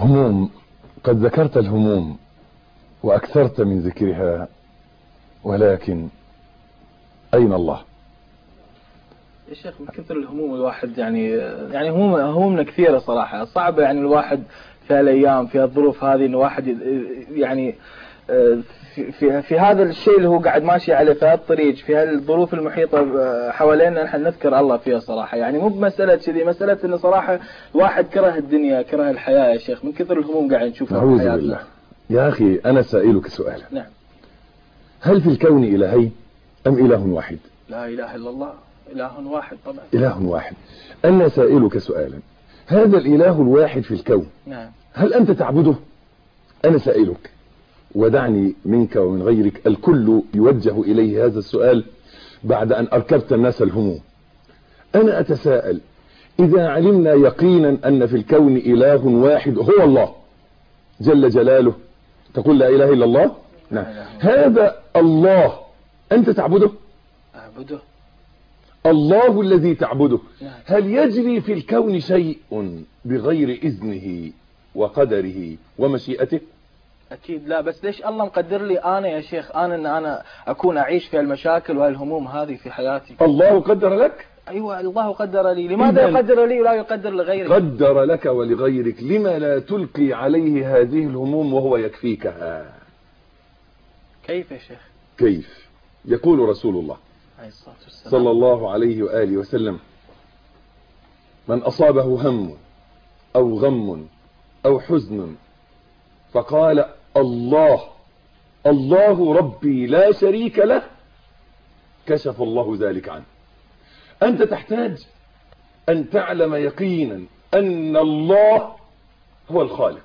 هموم، قد ذكرت الهموم وأكثرت من ذكرها، ولكن أين الله؟ يا شيخ من كثر الهموم الواحد يعني همومنا كثيرة صراحة، صعبة يعني الواحد في هالأيام في هالظروف هذه إنه واحد يعني في هذا الشيء اللي هو قاعد ماشي عليه في هالطريق، في هالظروف المحيطة حوالينا، نحن نذكر الله فيها صراحة. يعني مو بمسألة كذي، مسألة إنه صراحة الواحد كره الدنيا، كره الحياة يا شيخ، من كثر الهموم قاعد نشوفها في حياتنا. بالله. يا أخي أنا سائلك سؤالا. نعم. هل في الكون إلهين أم إله واحد؟ لا إله إلا الله، إله واحد طبعا. إله واحد. أنا سائلك سؤالا، هذا الإله الواحد في الكون، نعم، هل أنت تعبده؟ أنا سائلك، ودعني منك ومن غيرك الكل يوجه إليه هذا السؤال بعد أن أركبت الناس الهموم. أنا أتساءل، إذا علمنا يقينا أن في الكون إله واحد هو الله جل جلاله، تقول لا إله إلا الله؟ نعم. هذا الله أنت تعبده؟ أعبده. الله الذي تعبده. نعم. هل يجري في الكون شيء بغير إذنه وقدره ومشيئته؟ أكيد لا، بس ليش الله مقدر لي أنا يا شيخ، أنا أكون أعيش في المشاكل وهالهموم هذه في حياتي؟ الله قدر لك؟ أيوة الله قدر لي، لماذا يقدر لي ولا يقدر لغيري؟ قدر لك ولغيرك، لما لا تلقي عليه هذه الهموم وهو يكفيكها؟ كيف يا شيخ؟ كيف؟ يقول رسول الله صلى الله عليه وآله وسلم: من أصابه هم أو غم أو حزن فقال الله الله ربي لا شريك له، كشف الله ذلك عنه. أنت تحتاج أن تعلم يقينا أن الله هو الخالق،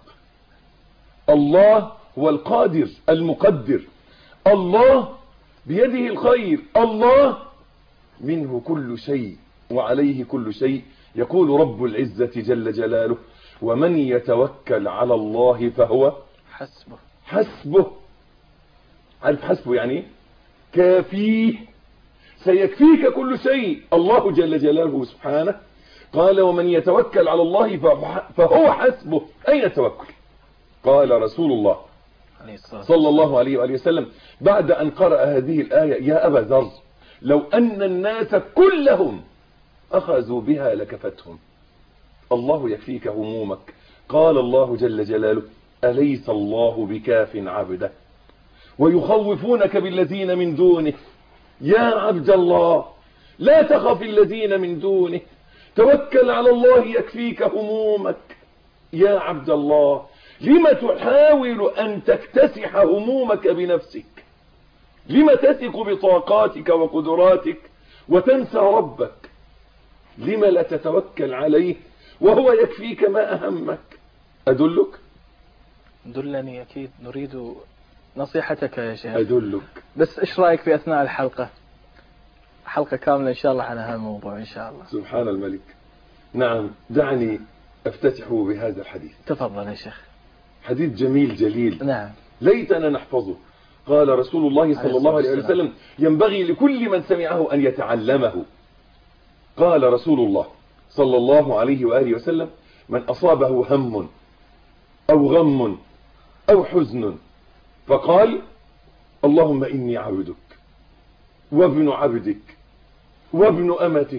الله هو القادر المقدر، الله بيده الخير، الله منه كل شيء وعليه كل شيء. يقول رب العزة جل جلاله: ومن يتوكل على الله فهو حسبه. حسبه. عارف حسبه يعني كافيه، سيكفيك كل شيء. الله جل جلاله سبحانه قال: ومن يتوكل على الله فهو حسبه. أين التوكل؟ قال رسول الله صلى الله عليه وآله وسلم بعد أن قرأ هذه الآية: يا أبا ذر، لو أن الناس كلهم أخذوا بها لكفتهم. الله يكفيك همومك. قال الله جل جلاله: أليس الله بكاف عبده ويخوفونك بالذين من دونه. يا عبد الله لا تخف الذين من دونه، توكل على الله يكفيك همومك. يا عبد الله لما تحاول أن تكتسح همومك بنفسك؟ لما تثق بطاقاتك وقدراتك وتنسى ربك؟ لما لا تتوكل عليه وهو يكفيك ما أهمك؟ أدلك؟ دلني. أكيد نريد نصيحتك يا شيخ. أدلك. بس إيش رأيك في أثناء الحلقة، حلقة كاملة إن شاء الله على هذا الموضوع إن شاء الله؟ سبحان الملك. نعم، دعني أفتتح بهذا الحديث. تفضل يا شيخ. حديث جميل جليل. نعم. ليتنا نحفظه. قال رسول الله صلى الله عليه وسلم: ينبغي لكل من سمعه أن يتعلمه. قال رسول الله صلى الله عليه وآله وسلم: من أصابه هم أو غم أو حزن فقال: اللهم إني عبدك وابن عبدك وابن أمتك،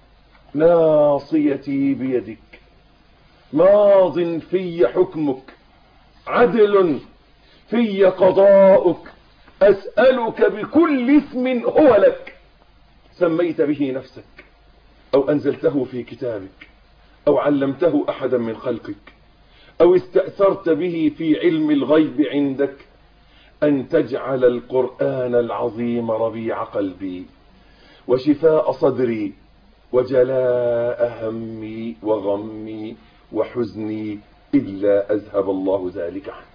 ناصيتي بيدك، ماض في حكمك، عدل في قضاؤك، أسألك بكل اسم هو لك سميت به نفسك أو أنزلته في كتابك أو علمته أحدا من خلقك أو استأثرت به في علم الغيب عندك، أن تجعل القرآن العظيم ربيع قلبي وشفاء صدري وجلاء همي وغمي وحزني إلا أذهب الله ذلك عني.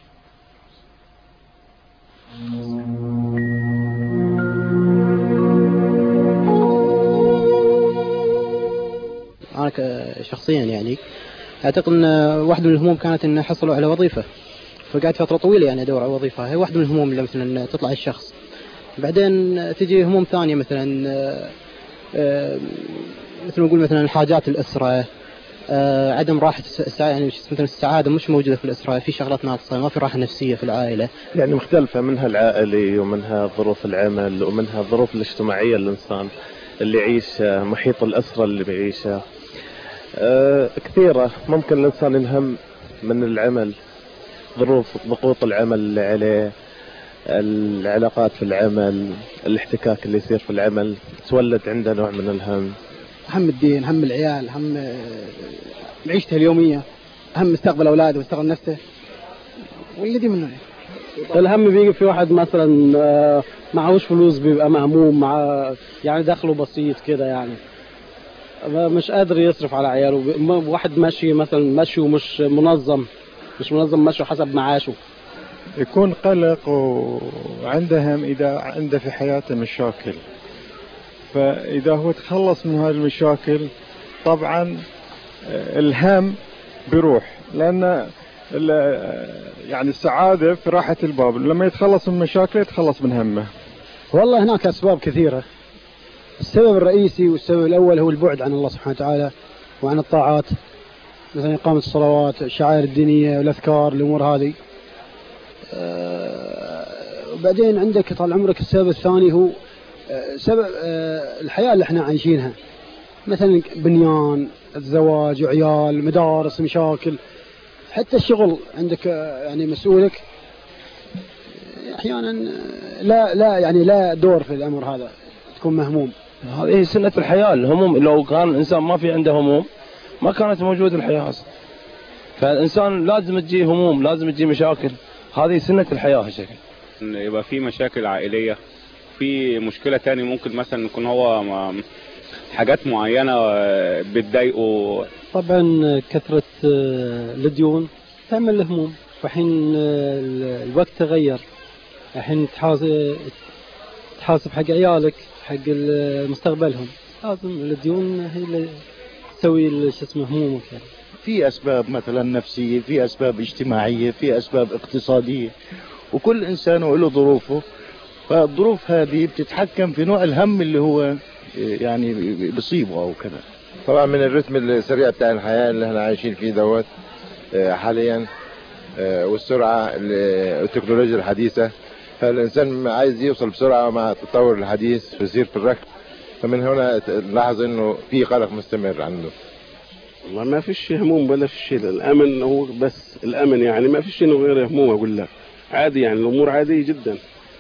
أنا شخصيا يعني أعتقد أن واحدة من الهموم كانت أن حصلوا على وظيفة، فقعدت فترة طويلة يعني أدور على وظيفة. هي واحدة من الهموم اللي مثلا تطلع الشخص. بعدين تجي هموم ثانية مثلا مثل ما نقول مثلا حاجات الأسرة، عدم راحة يعني مثلا السعادة مش موجودة في الأسرة، في شغلات ناقصة، ما في راحة نفسية في العائلة. يعني مختلفة، منها العائلي ومنها ظروف العمل ومنها الظروف الاجتماعية الإنسان اللي يعيش، محيط الأسرة اللي بيعيشها كثيرة. ممكن الإنسان ينهم من العمل، ضغوط العمل اللي عليه، العلاقات في العمل، الاحتكاك اللي يصير في العمل، تولد عنده نوع من الهم. هم الدين، هم العيال، هم عيشته اليومية، هم مستقبل أولاده ومستقبل نفسه، والذي منه. الهم بيجي في واحد مثلا معهوش فلوس بيبقى مهموم، مع يعني دخله بسيط كده، يعني مش قادر يصرف على عياله. واحد ماشي مثلا ماشي ومش منظم، ماشي حسب معاشه، يكون قلق وعنده هم إذا عنده في حياته مشاكل. فإذا هو تخلص من هذه المشاكل طبعا الهم بيروح، لأن يعني السعادة في راحة الباب. لما يتخلص من مشاكله يتخلص من همه. والله هناك أسباب كثيرة. السبب الرئيسي والسبب الأول هو البعد عن الله سبحانه وتعالى وعن الطاعات، مثلا إقامة الصلوات، الشعائر الدينية والأذكار، الأمور هذه. وبعدين عندك طال عمرك السبب الثاني هو سبب الحياة اللي احنا عايشينها، مثلا بنيان، الزواج وعيال، مدارس، مشاكل، حتى الشغل عندك يعني مسؤولك احيانا لا يعني لا دور في الامر هذا، تكون مهموم. هذه سنة الحياة. الهموم لو كان الانسان ما في عنده هموم ما كانت موجود الحياة اصلا. فالانسان لازم تجي هموم، لازم تجي مشاكل، هذه سنة الحياة هالشكل. يبقى في مشاكل عائلية، في مشكلة تاني ممكن مثلا يكون هو حاجات معينة بتضايقه. طبعا كثرة الديون تعمل هموم. فحين الوقت تغير، الحين تحاسب حق عيالك، حق مستقبلهم، لازم الديون هي اللي تسوي شو اسمه همومك. يعني في أسباب مثلا نفسية، في أسباب اجتماعية، في أسباب اقتصادية، وكل إنسان له ظروفه. فالظروف هذه بتتحكم في نوع الهم اللي هو يعني بيصيبه أو كذا. طبعا من الرتم السريع بتاع الحياة اللي احنا عايشين فيه دوت حاليا، والسرعة والتكنولوجيا الحديثة، فالإنسان عايز يوصل بسرعة مع التطور الحديث في سيرة الركب. فمن هنا نلاحظ إنه في قلق مستمر عنده. والله ما فيش هموم ولا في شيء. الأمن هو بس الأمن، يعني ما فيش إنه غير هموم. أقول لك عادي، يعني الأمور عادية جدا.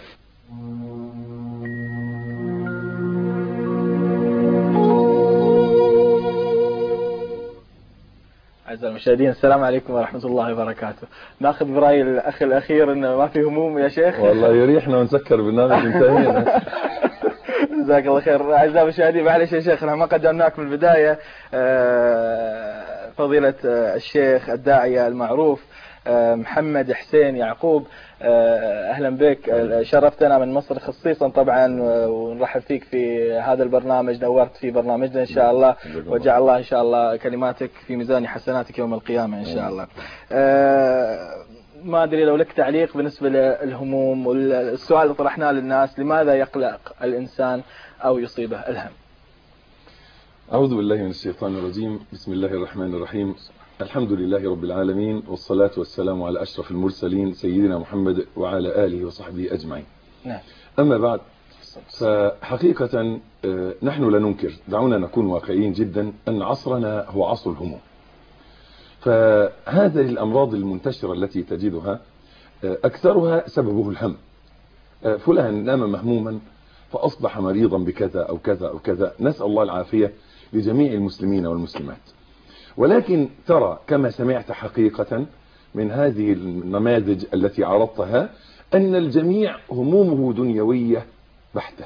أعزائي المشاهدين، السلام عليكم ورحمة الله وبركاته. ناخذ برأي الأخ الأخير إنه ما في هموم يا شيخ. والله يريحنا ونسكر برنامج انتهينا. جزاك الله خير. أعزائي المشاهدين، معلش يا شيخ ما قدمناك من البداية. فضيلة الشيخ الداعية المعروف محمد حسين يعقوب، أهلا بك. شرفتنا من مصر خصيصا طبعا، ونرحب فيك في هذا البرنامج. نورت في برنامجنا إن شاء الله، وجعل الله إن شاء الله كلماتك في ميزان حسناتك يوم القيامة إن شاء الله. ما أدري لو لك تعليق بالنسبة للهموم، والسؤال اللي طرحناه للناس: لماذا يقلق الإنسان أو يصيبه الهم؟ أعوذ بالله من الشيطان الرجيم. بسم الله الرحمن الرحيم. الحمد لله رب العالمين، والصلاة والسلام على أشرف المرسلين سيدنا محمد وعلى آله وصحبه أجمعين. نعم. أما بعد، فحقيقة نحن لا ننكر، دعونا نكون واقعيين جدا، أن عصرنا هو عصر الهموم. فهذه الأمراض المنتشرة التي تجدها أكثرها سببه الهم. فلان نام مهموما فأصبح مريضا بكذا أو كذا أو كذا، نسأل الله العافية لجميع المسلمين والمسلمات. ولكن ترى كما سمعت حقيقة من هذه النماذج التي عرضتها أن الجميع همومه دنيوية بحتة،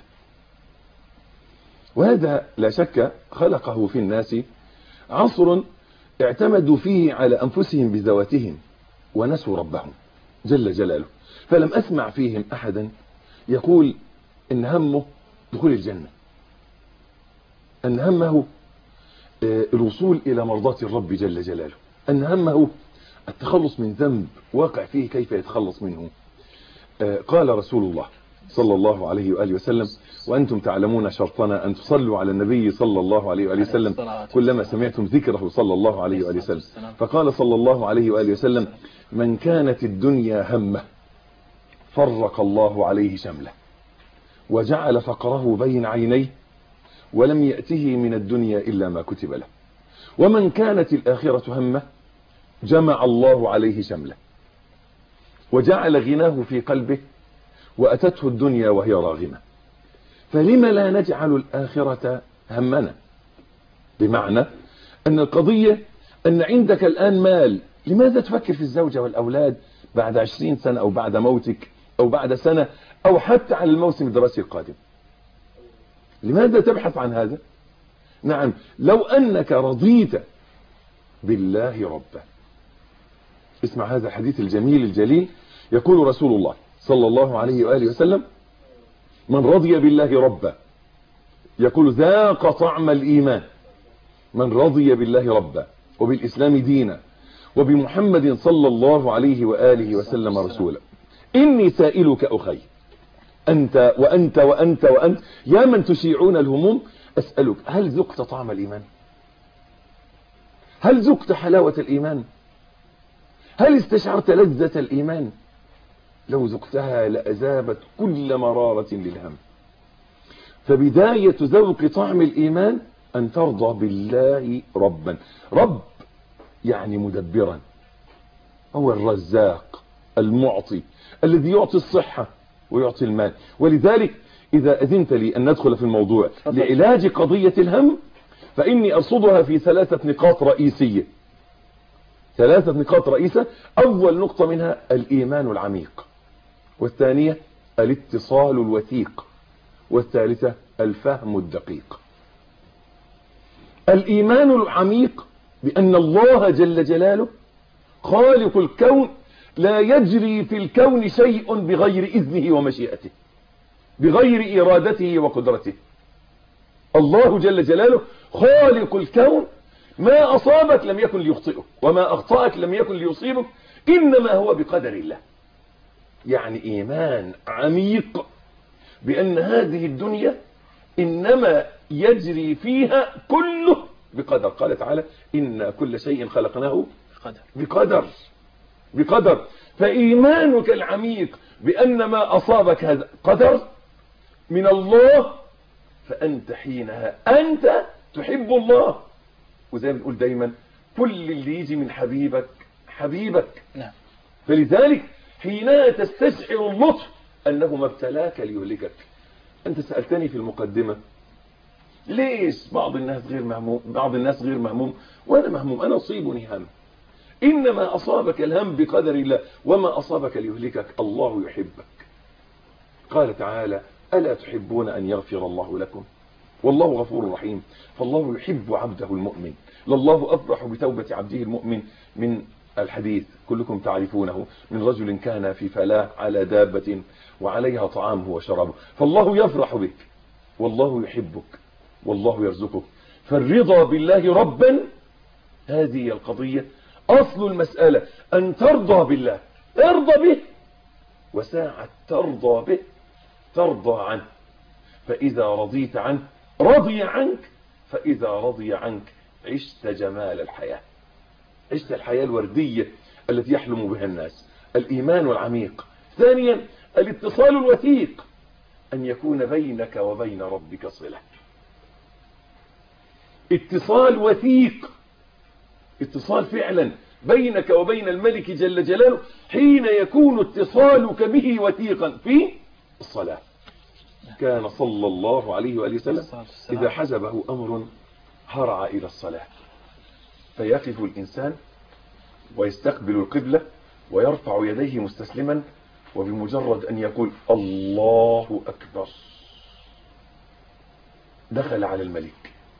وهذا لا شك خلقه في الناس عصر اعتمدوا فيه على أنفسهم بذواتهم ونسوا ربهم جل جلاله. فلم أسمع فيهم أحدا يقول إن همه دخول الجنة، أن همه الوصول إلى مرضاة الرب جل جلاله، أن همه التخلص من ذنب واقع فيه كيف يتخلص منه. قال رسول الله صلى الله عليه وآله وسلم: وأنتم تعلمون شرطنا أن تصلوا على النبي صلى الله عليه وآله وسلم كلما سمعتم ذكره صلى الله عليه وآله وسلم. فقال صلى الله عليه وآله وسلم: من كانت الدنيا همه فرق الله عليه شمله وجعل فقره بين عينيه ولم يأته من الدنيا إلا ما كتب له. ومن كانت الآخرة همه جمع الله عليه شمله وجعل غناه في قلبه وأتته الدنيا وهي راغمة. فلما لا نجعل الآخرة همنا؟ بمعنى أن القضية أن عندك الآن مال، لماذا تفكر في الزوجة والأولاد بعد 20 سنة أو بعد موتك أو بعد سنة أو حتى على الموسم الدراسي القادم؟ لماذا تبحث عن هذا؟ نعم، لو أنك رضيت بالله ربا. اسمع هذا الحديث الجميل الجليل، يقول رسول الله صلى الله عليه وآله وسلم: من رضي بالله ربا، يقول ذاق طعم الإيمان. من رضي بالله ربا وبالإسلام دينا وبمحمد صلى الله عليه وآله وسلم رسولا. إني سائلك أخي، أنت وأنت وأنت وأنت يا من تشيعون الهموم، أسألك: هل ذقت طعم الإيمان؟ هل ذقت حلاوة الإيمان؟ هل استشعرت لذة الإيمان؟ لو ذقتها لأذابت كل مرارة للهم. فبداية ذوق طعم الإيمان أن ترضى بالله ربا. رب يعني مدبرا، هو الرزاق المعطي الذي يعطي الصحة ويعطي المال. ولذلك إذا أذنت لي أن ندخل في الموضوع لعلاج قضية الهم، فإني أرصدها في 3 نقاط رئيسية. 3 نقاط رئيسة. أول نقطة منها الإيمان العميق، والثانية الاتصال الوثيق، والثالثة الفهم الدقيق. الإيمان العميق بأن الله جل جلاله خالق الكون، لا يجري في الكون شيء بغير إذنه ومشيئته، بغير إرادته وقدرته. الله جل جلاله خالق الكون، ما أصابك لم يكن ليخطئك وما أخطأك لم يكن ليصيبك، إنما هو بقدر الله. يعني إيمان عميق بأن هذه الدنيا إنما يجري فيها كله بقدر. قال تعالى: إن كل شيء خلقناه بقدر. فإيمانك العميق بأن ما أصابك هذا قدر من الله، فأنت حينها أنت تحب الله. وزي ما بنقول دايما: كل اللي يجي من حبيبك حبيبك. نعم. فلذلك حينها تستشعر اللطف أنه ما ابتلاك ليهلكك. أنت سألتني في المقدمة ليش بعض الناس غير مهموم وأنا مهموم. أنا أصيبني هم، إنما أصابك الهم بقدر الله، وما أصابك ليهلكك. الله يحبك. قال تعالى: ألا تحبون أن يغفر الله لكم والله غفور رحيم. فالله يحب عبده المؤمن. لله أفرح بتوبة عبده المؤمن من الحديث كلكم تعرفونه، من رجل كان في فلاة على دابة وعليها طعامه وشرابه. فالله يفرح بك والله يحبك والله يرزقك. فالرضا بالله ربا هذه القضية، أصل المسألة أن ترضى بالله، ارضى به، وساعة ترضى به ترضى عنه. فإذا رضيت عنه رضي عنك، فإذا رضي عنك عشت جمال الحياة، عشت الحياة الوردية التي يحلم بها الناس. الإيمان العميق. ثانيا الاتصال الوثيق، أن يكون بينك وبين ربك صلة. اتصال وثيق، اتصال فعلا بينك وبين الملك جل جلاله، حين يكون اتصالك به وثيقا في الصلاة. كان صلى الله عليه وآله وسلم إذا حزبه أمر هرع إلى الصلاة، فيقف الإنسان ويستقبل القبلة ويرفع يديه مستسلما، وبمجرد أن يقول الله أكبر دخل على الملك.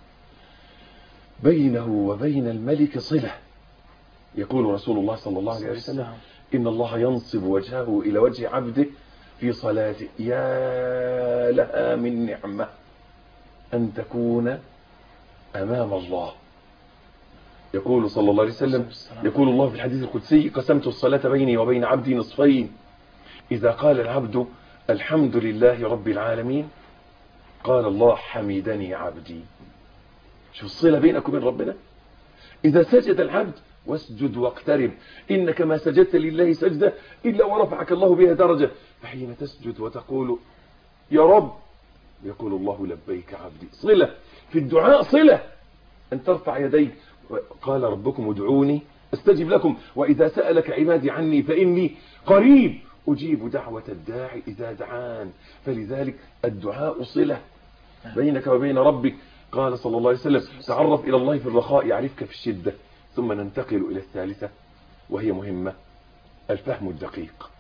بينه وبين الملك صلة. يقول رسول الله صلى الله عليه وسلم: إن الله ينصب وجهه إلى وجه عبده في صلاته. يا لها من نعمة أن تكون أمام الله. يقول صلى الله عليه وسلم، يقول الله في الحديث القدسي: قسمت الصلاة بيني وبين عبدي نصفين، إذا قال العبد الحمد لله رب العالمين قال الله حمدني عبدي. شوف الصلة بينك وبين ربنا. إذا سجد العبد واسجد واقترب، إنك ما سجدت لله سجدة إلا ورفعك الله بها درجة. فحين تسجد وتقول يا رب يقول الله لبيك عبدي. صلة في الدعاء، صلة أن ترفع يديك. قال ربكم ادعوني استجب لكم وإذا سألك عبادي عني فإني قريب أجيب دعوة الداعي إذا دعان. فلذلك الدعاء صلة بينك وبين ربك. قال صلى الله عليه وسلم تعرف إلى الله في الرخاء يعرفك في الشدة. ثم ننتقل إلى الثالثة وهي مهمة، الفهم الدقيق.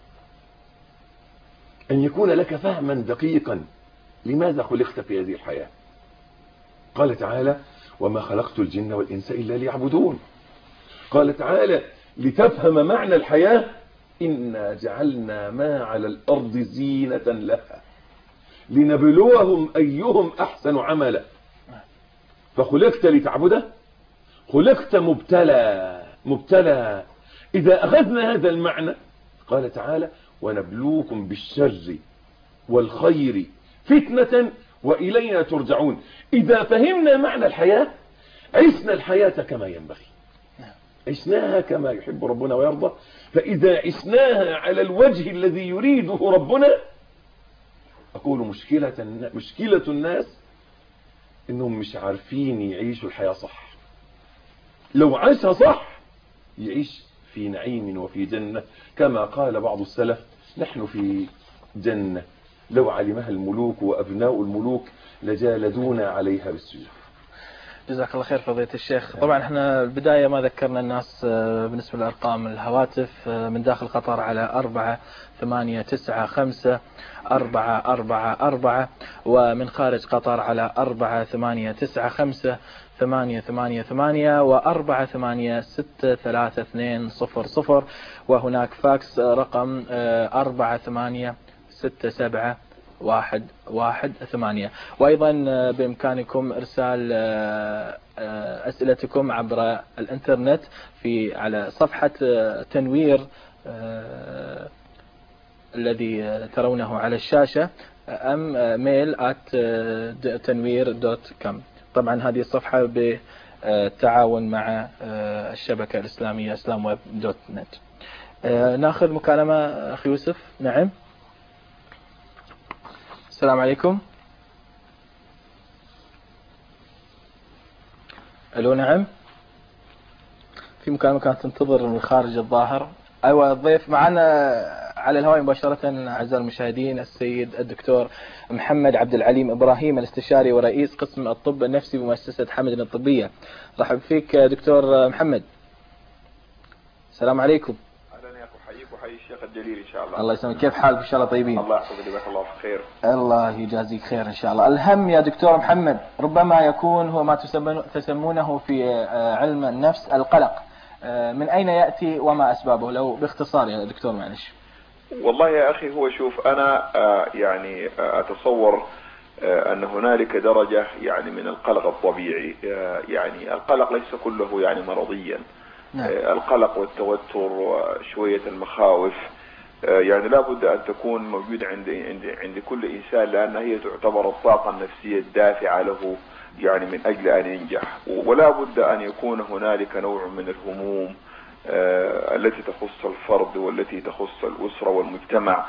أن يكون لك فهما دقيقا لماذا خلقت في هذه الحياة. قال تعالى وما خلقت الجن والإنس إلا ليعبدون. قال تعالى لتفهم معنى الحياة إنا جعلنا ما على الأرض زينة لها لنبلوهم أيهم أحسن عملا. فخلقت لتعبده، خلقت مبتلى. إذا أخذنا هذا المعنى قال تعالى ونبلوكم بالشر والخير فتنة وإلينا ترجعون. إذا فهمنا معنى الحياة عشنا الحياة كما ينبغي، عشناها كما يحب ربنا ويرضى. فإذا عشناها على الوجه الذي يريده ربنا، أقول مشكلة الناس إنهم مش عارفين يعيشوا الحياة صح. لو عاشها صح يعيش في نعيم وفي جنة، كما قال بعض السلف نحن في جنة لو علمها الملوك وأبناء الملوك لجالدونا عليها بالسيوف. جزاك الله خير فضيلة الشيخ. طبعا احنا البداية ما ذكرنا الناس بالنسبة للأرقام الهواتف من داخل قطر على 48954444 ومن خارج قطر على 48958888 و48633200 وهناك فاكس رقم 48671118. وأيضا بإمكانكم إرسال أسئلتكم عبر الإنترنت على صفحة تنوير الذي ترونه على الشاشة mail@tanwir.com. طبعا هذه الصفحة بالتعاون مع الشبكة الإسلامية islamweb.net. ناخذ مكالمة أخي يوسف. نعم السلام عليكم. الو نعم، في مكالمة كانت تنتظر من خارج الظاهر. ايوه الضيف معنا على الهواء مباشرة اعزائي المشاهدين السيد الدكتور محمد عبد العليم ابراهيم الاستشاري ورئيس قسم الطب النفسي بمؤسسة حمد الطبية. رحب فيك دكتور محمد. السلام عليكم. وحي الشيخ الجليل ان شاء الله. الله يسلمك، كيف حالك؟ ان شاء الله طيبين. الله يحفظك جزاك الله خير. الله يجازيك خير ان شاء الله. الهم يا دكتور محمد ربما يكون هو ما تسمونه في علم النفس القلق. من اين ياتي وما اسبابه؟ لو باختصار يا دكتور معلش. والله يا اخي هو شوف انا يعني اتصور ان هنالك درجة يعني من القلق الطبيعي. يعني القلق ليس كله يعني مرضيا. القلق والتوتر وشوية المخاوف يعني لا بد أن تكون موجودة عند كل إنسان، لأن هي تعتبر الطاقة النفسية الدافعة له يعني من أجل أن ينجح. ولا بد أن يكون هنالك نوع من الهموم التي تخص الفرد والتي تخص الأسرة والمجتمع.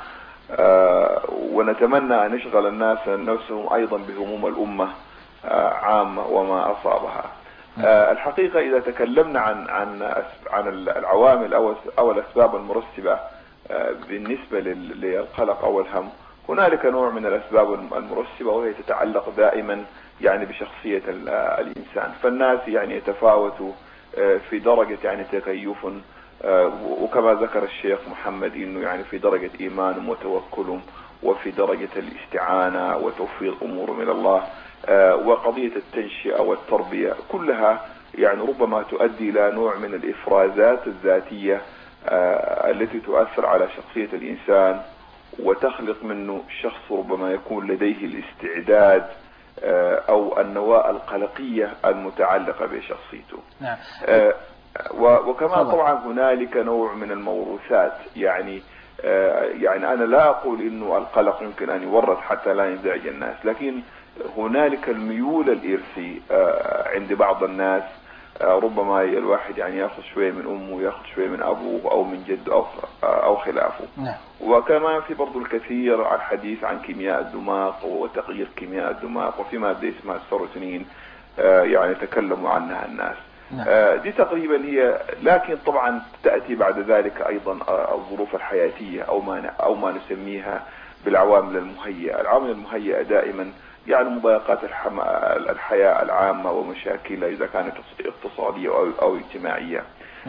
ونتمنى أن يشغل الناس نفسهم أيضا بهموم الأمة عامة وما أصابها. الحقيقة إذا تكلمنا عن العوامل أو الأسباب المرتبة بالنسبة للقلق أو الهم، هنالك نوع من الأسباب المرتبة وهي تتعلق دائما يعني بشخصية الإنسان. فالناس يعني يتفاوتوا في درجة يعني تكيف، وكما ذكر الشيخ محمد إنه يعني في درجة إيمانهم وتوكلهم وفي درجة الاستعانة وتوفيق أمور من الله. وقضية التنشئة والتربية كلها يعني ربما تؤدي إلى نوع من الإفرازات الذاتية التي تؤثر على شخصية الإنسان وتخلق منه شخص ربما يكون لديه الاستعداد أو النواة القلقية المتعلقة بشخصيته. نعم. وكما طبعا هنالك نوع من الموروثات. يعني أنا لا أقول إنه القلق يمكن أن يورث حتى لا ينزعج الناس، لكن هنالك الميول الإرثي عند بعض الناس، ربما الواحد يعني ياخذ شوية من أمه وياخذ شوية من أبوه أو من جده أو خلافه. نعم. وكمان في برضو الكثير عن الحديث عن كيمياء الدماغ وتغيير كيمياء الدماغ، وفي مادة اسمها السيروتونين يعني تكلموا عنها الناس. دي تقريبا هي، لكن طبعا تأتي بعد ذلك أيضا الظروف الحياتية أو ما نسميها بالعوامل المهيئة. العوامل المهيئة دائما يعني مضايقات الحياة العامة ومشاكلها إذا كانت اقتصادية أو اجتماعية.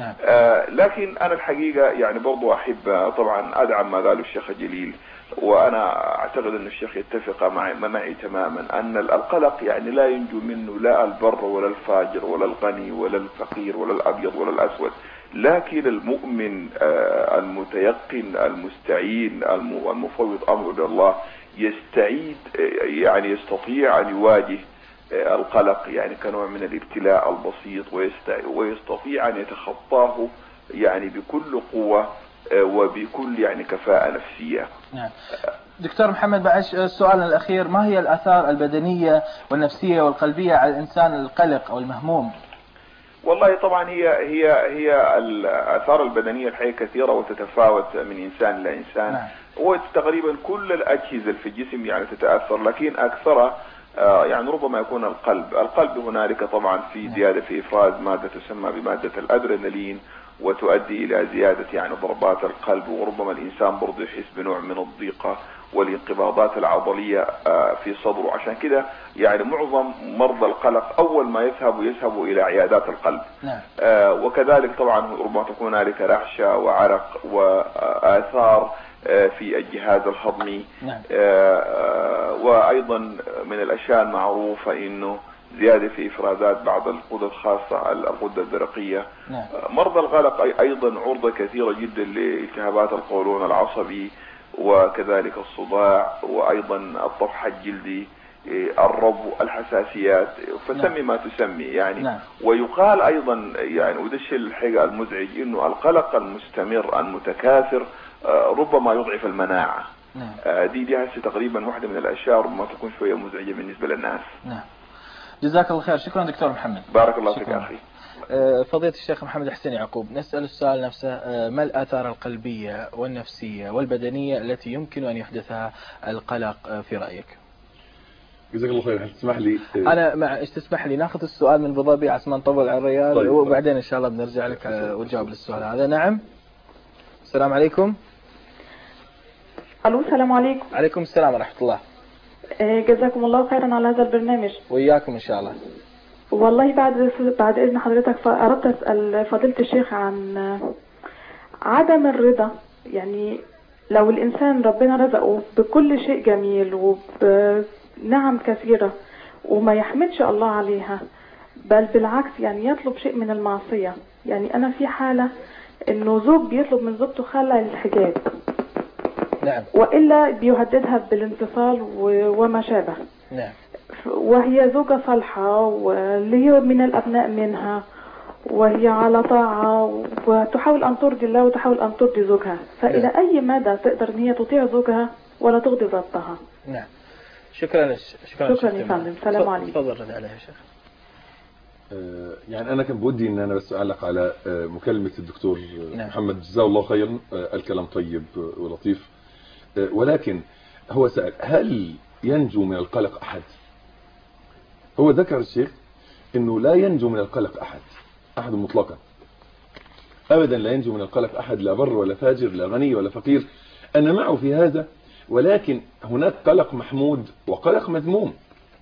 لكن أنا الحقيقة يعني برضو أحب طبعا أدعم ما قاله الشيخ جليل، وأنا أعتقد أن الشيخ يتفق معي تماما أن القلق يعني لا ينجو منه لا البر ولا الفاجر ولا الغني ولا الفقير ولا الأبيض ولا الأسود، لكن المؤمن المتيقن المستعين المفوض أمره إلى الله يستعيد يعني يستطيع أن يواجه القلق يعني كنوع من الابتلاء البسيط، ويستطيع أن يتخطاه يعني بكل قوة وبكل يعني كفاءة نفسية. نعم. دكتور محمد، بعد السؤال الأخير، ما هي الآثار البدنية والنفسية والقلبية على الإنسان القلق أو المهموم؟ والله طبعا هي الآثار البدنية الحقيقة كثيرة وتتفاوت من إنسان إلى إنسان. نعم. وتقريبا كل الأجهزة في الجسم يعني تتأثر، لكن أكثرها يعني ربما يكون القلب هنالك طبعا في زيادة في إفراز مادة تسمى بمادة الأدرينالين، وتؤدي إلى زيادة يعني ضربات القلب، وربما الإنسان برضه يحس بنوع من الضيقة والانقباضات العضلية في صدره. عشان كده يعني معظم مرضى القلق أول ما يذهبوا إلى عيادات القلب. نعم. وكذلك طبعا ربما تكون هنالك رعشة وعرق وآثار في الجهاز الهضمي. نعم. وأيضا من الأشياء المعروفة إنه زيادة في إفرازات بعض الغدد الخاصة الغدة الدرقية. نعم. مرضى القلق أيضا عرضة كثيرة جدا لالتهابات القولون العصبي، وكذلك الصداع، وأيضا الطفح الجلدي، الربو، الحساسيات، فسمي ما تسمي يعني. نعم. ويقال أيضا يعني وده الشيء الحقيقة المزعج إنه القلق المستمر المتكاثر ربما يضعف المناعة. نعم. دي هسه تقريبا واحدة من الأشياء ربما تكون شوية مزعجة بالنسبة للناس. نعم. جزاك الله خير. شكرا دكتور محمد. بارك الله فيك أخي. فضيلة الشيخ محمد حسين يعقوب، نسأل السؤال نفسه، ما الآثار القلبية والنفسية والبدنية التي يمكن أن يحدثها القلق في رأيك؟ جزاك الله خير. تسمح لي أنا إيش تسمح لي ناخذ السؤال من أبو ظبي عشان ما نطول على الريال. طيب. وبعدين إن شاء الله بنرجع لك ونجاوب للسؤال هذا. نعم. السلام عليكم. الو السلام عليكم. عليكم السلام ورحمة الله. جزاكم الله خيرا على هذا البرنامج. وإياكم إن شاء الله. والله بعد إذن حضرتك أردت أسأل فضيلة الشيخ عن عدم الرضا. يعني لو الإنسان ربنا رزقه بكل شيء جميل وبنعم كثيرة وما يحمدش الله عليها، بل بالعكس يعني يطلب شيء من المعصية. يعني أنا في حالة إنه زوج بيطلب من زوجته خلع الحجاب. نعم. وإلا بيهددها بالانفصال وما شابه. نعم. وهي زوجة صالحة واللي هي من الأبناء منها، وهي على طاعة وتحاول أن ترضي الله وتحاول أن ترضي زوجها، فإلى أي مدى تقدر أن هي تطيع زوجها ولا تغضب ربها؟ نعم. شكرا يا فندم. السلام عليكم. تفضل رد عليها يا شيخ. يعني أنا كان بودي إن أنا بس أعلق على مكالمة الدكتور نعم. محمد، جزاه الله خيرا. الكلام طيب ولطيف، ولكن هو سأل هل ينجو من القلق أحد؟ هو ذكر الشيخ إنه لا ينجو من القلق أحد مطلقا، أبدا لا ينجو من القلق أحد، لا بر ولا فاجر، لا غني ولا فقير. أنا معه في هذا، ولكن هناك قلق محمود وقلق مذموم.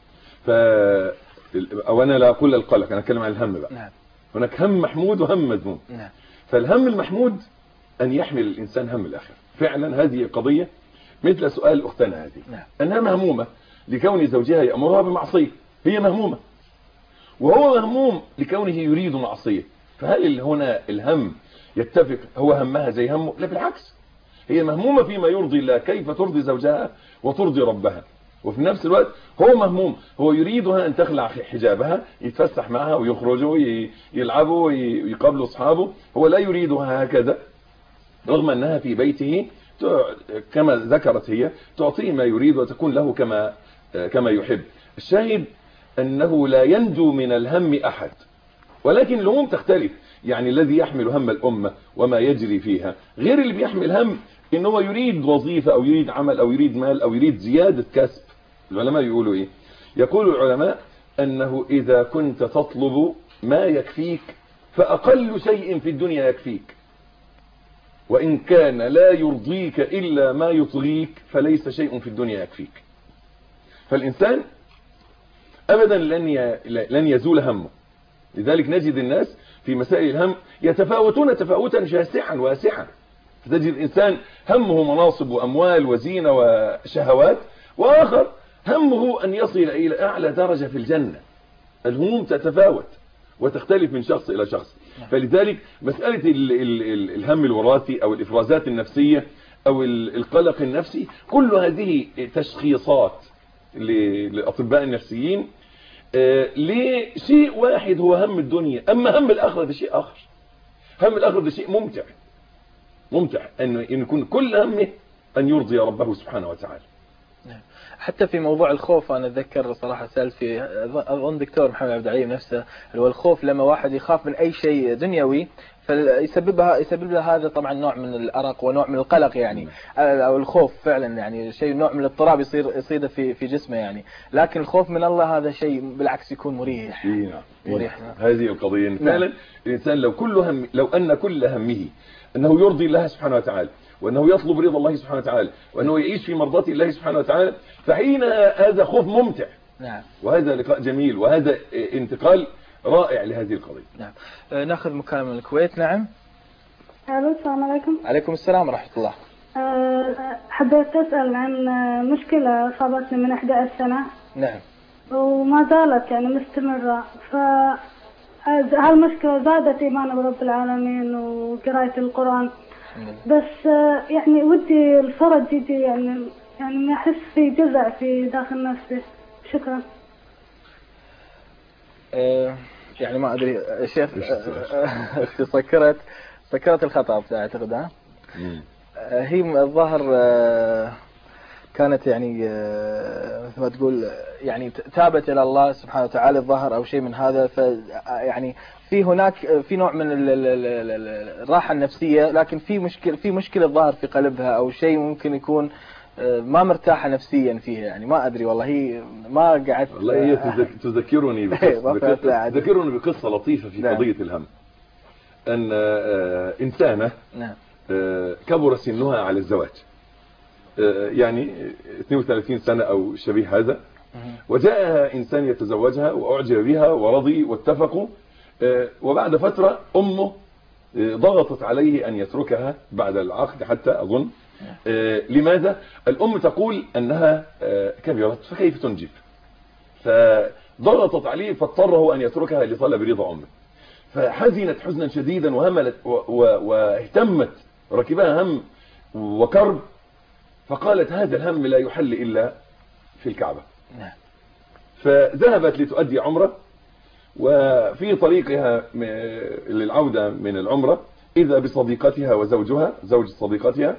أو أنا لا أقول القلق، أنا أتكلم عن الهم بقى. نعم. هناك هم محمود وهم مذموم. نعم. فالهم المحمود أن يحمل الإنسان هم الآخر. فعلا هذه قضية مثل سؤال أختنا هذه. نعم. أنها مهمومة لكون زوجها يأمرها بمعصية، هي مهمومة، وهو مهموم لكونه يريد معصية. فهل هنا الهم يتفق؟ هو همها زي همه؟ لا بالعكس، هي مهمومة فيما يرضي الله، كيف ترضي زوجها وترضي ربها. وفي نفس الوقت هو مهموم، هو يريدها أن تخلع حجابها، يتفسح معها ويخرجوا يلعبوا ويقابلوا أصحابه. هو لا يريدها هكذا، رغم أنها في بيته كما ذكرت هي تعطيه ما يريد وتكون له كما يحب. الشاهد أنه لا ينجو من الهم أحد، ولكن الهموم تختلف. يعني الذي يحمل هم الأمة وما يجري فيها غير اللي بيحمل هم إن هو يريد وظيفة أو يريد عمل أو يريد مال أو يريد زيادة كسب. العلماء يقولوا إيه؟ يقول العلماء أنه إذا كنت تطلب ما يكفيك فأقل شيء في الدنيا يكفيك، وإن كان لا يرضيك إلا ما يطغيك فليس شيء في الدنيا يكفيك. فالإنسان أبدا لن يزول همه. لذلك نجد الناس في مسائل الهم يتفاوتون تفاوتا شاسعا واسعا. فتجد الإنسان همه مناصب وأموال وزينة وشهوات، وآخر همه أن يصل إلى أعلى درجة في الجنة. الهموم تتفاوت وتختلف من شخص إلى شخص. فلذلك مسألة الهم الوراثي أو الإفرازات النفسية أو القلق النفسي، كل هذه تشخيصات للأطباء النفسيين لشيء واحد هو هم الدنيا. أما هم الآخرة ده شيء آخر. هم الآخرة ده شيء ممتع أن يكون كل همه أن يرضي ربه سبحانه وتعالى. حتى في موضوع الخوف أنا أتذكر صراحة سألت في أظن دكتور محمد عبد العليم نفسه، هو الخوف لما واحد يخاف من أي شيء دنيوي فيسبب له هذا طبعا نوع من الأرق ونوع من القلق يعني، أو الخوف فعلا يعني شيء نوع من الاضطراب يصير في جسمه يعني. لكن الخوف من الله هذا شيء بالعكس يكون مريح. مريح. هذه القضية فعلا. الإنسان لو أن كل همه أنه يرضي الله سبحانه وتعالى، وأنه يطلب رضا الله سبحانه وتعالى، وأنه يعيش في مرضاة الله سبحانه وتعالى، فحين هذا خوف ممتع. نعم. وهذا لقاء جميل، وهذا انتقال رائع لهذه القضية. نعم. ناخذ مكالمة من الكويت. نعم. الو السلام عليكم. عليكم السلام ورحمة الله. حبيت أسأل عن مشكلة صابتني من 11 سنة. نعم. وما زالت يعني مستمرة، هالمشكلة زادت إيماني برب العالمين وقراية القرآن، بس يعني ودي الفرج يجي يعني ما أحس في جزع في داخل نفسي. شكرا. يعني ما أدري شيخ سكرت الخطأ أعتقد. ها هي الظاهر كانت يعني مثل ما تقول يعني تابت إلى الله سبحانه وتعالى الظاهر أو شيء من هذا. يعني هناك نوع من الراحة النفسية، لكن في مشكلة ظاهر في قلبها أو شيء ممكن يكون ما مرتاحة نفسيا فيها يعني. ما أدري والله، هي ما قعدت والله هي تذكرني بقصة لطيفة في قضية الهم. أن إنسانة كبر سنها على الزواج، يعني 32 سنة أو شبيه هذا، وجاءها إنسان يتزوجها وأعجب بها ورضي واتفقوا، وبعد فترة أمه ضغطت عليه أن يتركها بعد العقد حتى أظن. لماذا؟ الأم تقول أنها كبرت فكيف تنجب، فضغطت عليه فاضطره أن يتركها لطلب رضا أمه. فحزنت حزنا شديدا وهملت واهتمت، ركبها هم وكرب، فقالت هذا الهم لا يحل إلا في الكعبة. فذهبت لتؤدي عمرة، وفي طريقها للعودة من العمرة إذا بصديقتها وزوجها زوج صديقتها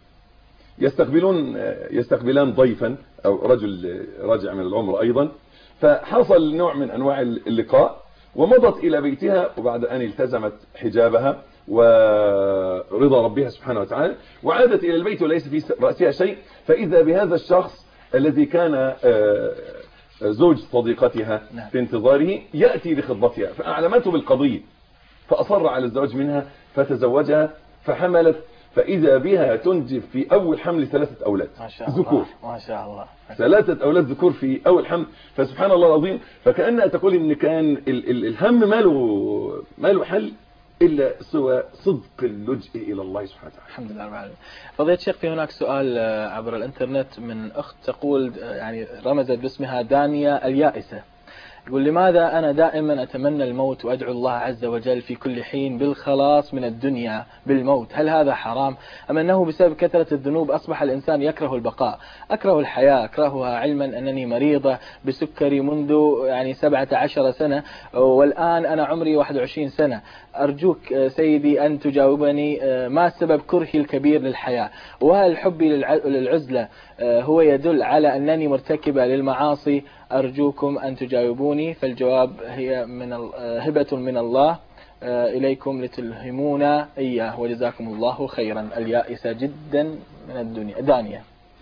يستقبلان ضيفا أو رجل راجع من العمرة أيضا. فحصل نوع من أنواع اللقاء، ومضت إلى بيتها وبعد أن التزمت حجابها ورضا ربها سبحانه وتعالى، وعادت إلى البيت وليس في رأسها شيء، فإذا بهذا الشخص الذي كان زوج صديقتها في انتظاره يأتي لخطبتها، فأعلمته بالقضية فأصر على الزواج منها فتزوجها فحملت، فإذا بها تنجب في أول حمل 3 أولاد ذكور. ما شاء الله 3 أولاد ذكور في أول حمل. فسبحان الله العظيم، فكأنها تقول إن كان الهم ما له حل إلا سوى صدق اللجئ إلى الله سبحانه وتعالى. الحمد لله رب العالمين. فضيلة الشيخ، في هناك سؤال عبر الإنترنت من أخت تقول، يعني رمزت باسمها دانيا اليائسة، يقول: لماذا أنا دائما أتمنى الموت وأدعو الله عز وجل في كل حين بالخلاص من الدنيا بالموت؟ هل هذا حرام أم أنه بسبب كثرة الذنوب أصبح الإنسان يكره البقاء؟ أكره الحياة، أكرهها علما أنني مريضة بسكري منذ 17 سنة، والآن أنا عمري 21 سنة. أرجوك سيدي أن تجاوبني، ما سبب كرهي الكبير للحياة؟ وهل حبي للعزلة هو يدل على أنني مرتكبة للمعاصي أرجوكم أن تجاوبوني، فالجواب هي هبة من الله إليكم لتلهمونا إياه، وجزاكم الله خيرا. اليائسة جدا من الدنيا. دانية.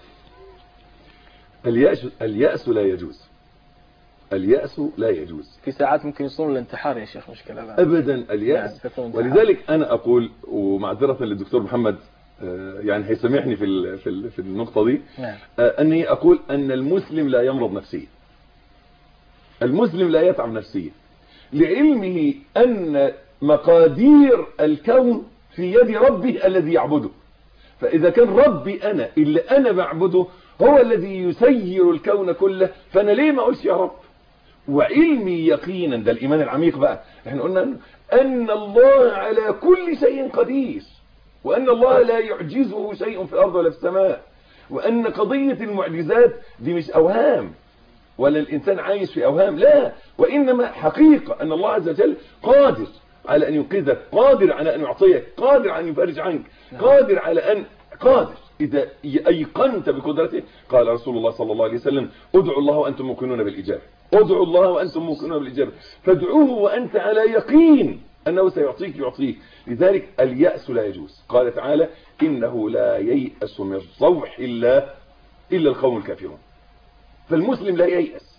اليأس لا يجوز. اليأس لا يجوز. في ساعات ممكن يصون الانتحار يا شيخ، مشكلة بقى. أبدا اليأس. ولذلك أنا أقول، ومعذرة للدكتور محمد يعني هيسامحني في النقطة دي، أني أقول أن المسلم لا يمرض نفسيا. المسلم لا يتعب نفسيا، لعلمه أن مقادير الكون في يد ربه الذي يعبده. فإذا كان ربي أنا اللي أنا بعبده هو الذي يسير الكون كله، فأنا ليه ما أقولش يا رب؟ وعلمي يقينا، ده الإيمان العميق بقى، احنا قلنا أن الله على كل شيء قدير، وأن الله لا يعجزه شيء في الأرض ولا في السماء، وأن قضية المعجزات دي مش أوهام، ولا الإنسان عايش في أوهام، لا، وإنما حقيقة أن الله عز وجل قادر على أن ينقذك، قادر على أن يعطيك، قادر على أن يفرج عنك، قادر على أن قادر إذا أيقنت بقدرته. قال رسول الله صلى الله عليه وسلم: ادعوا الله وأنتم موقنون بالإجابة، ادعوا الله وأنتم موقنون بالإجابة، فادعوه وأنت على يقين أنه سيعطيك يعطيك. لذلك اليأس لا يجوز. قال تعالى: إنه لا ييأس من روح الله إلا القوم الكافرون. فالمسلم لا ييأس.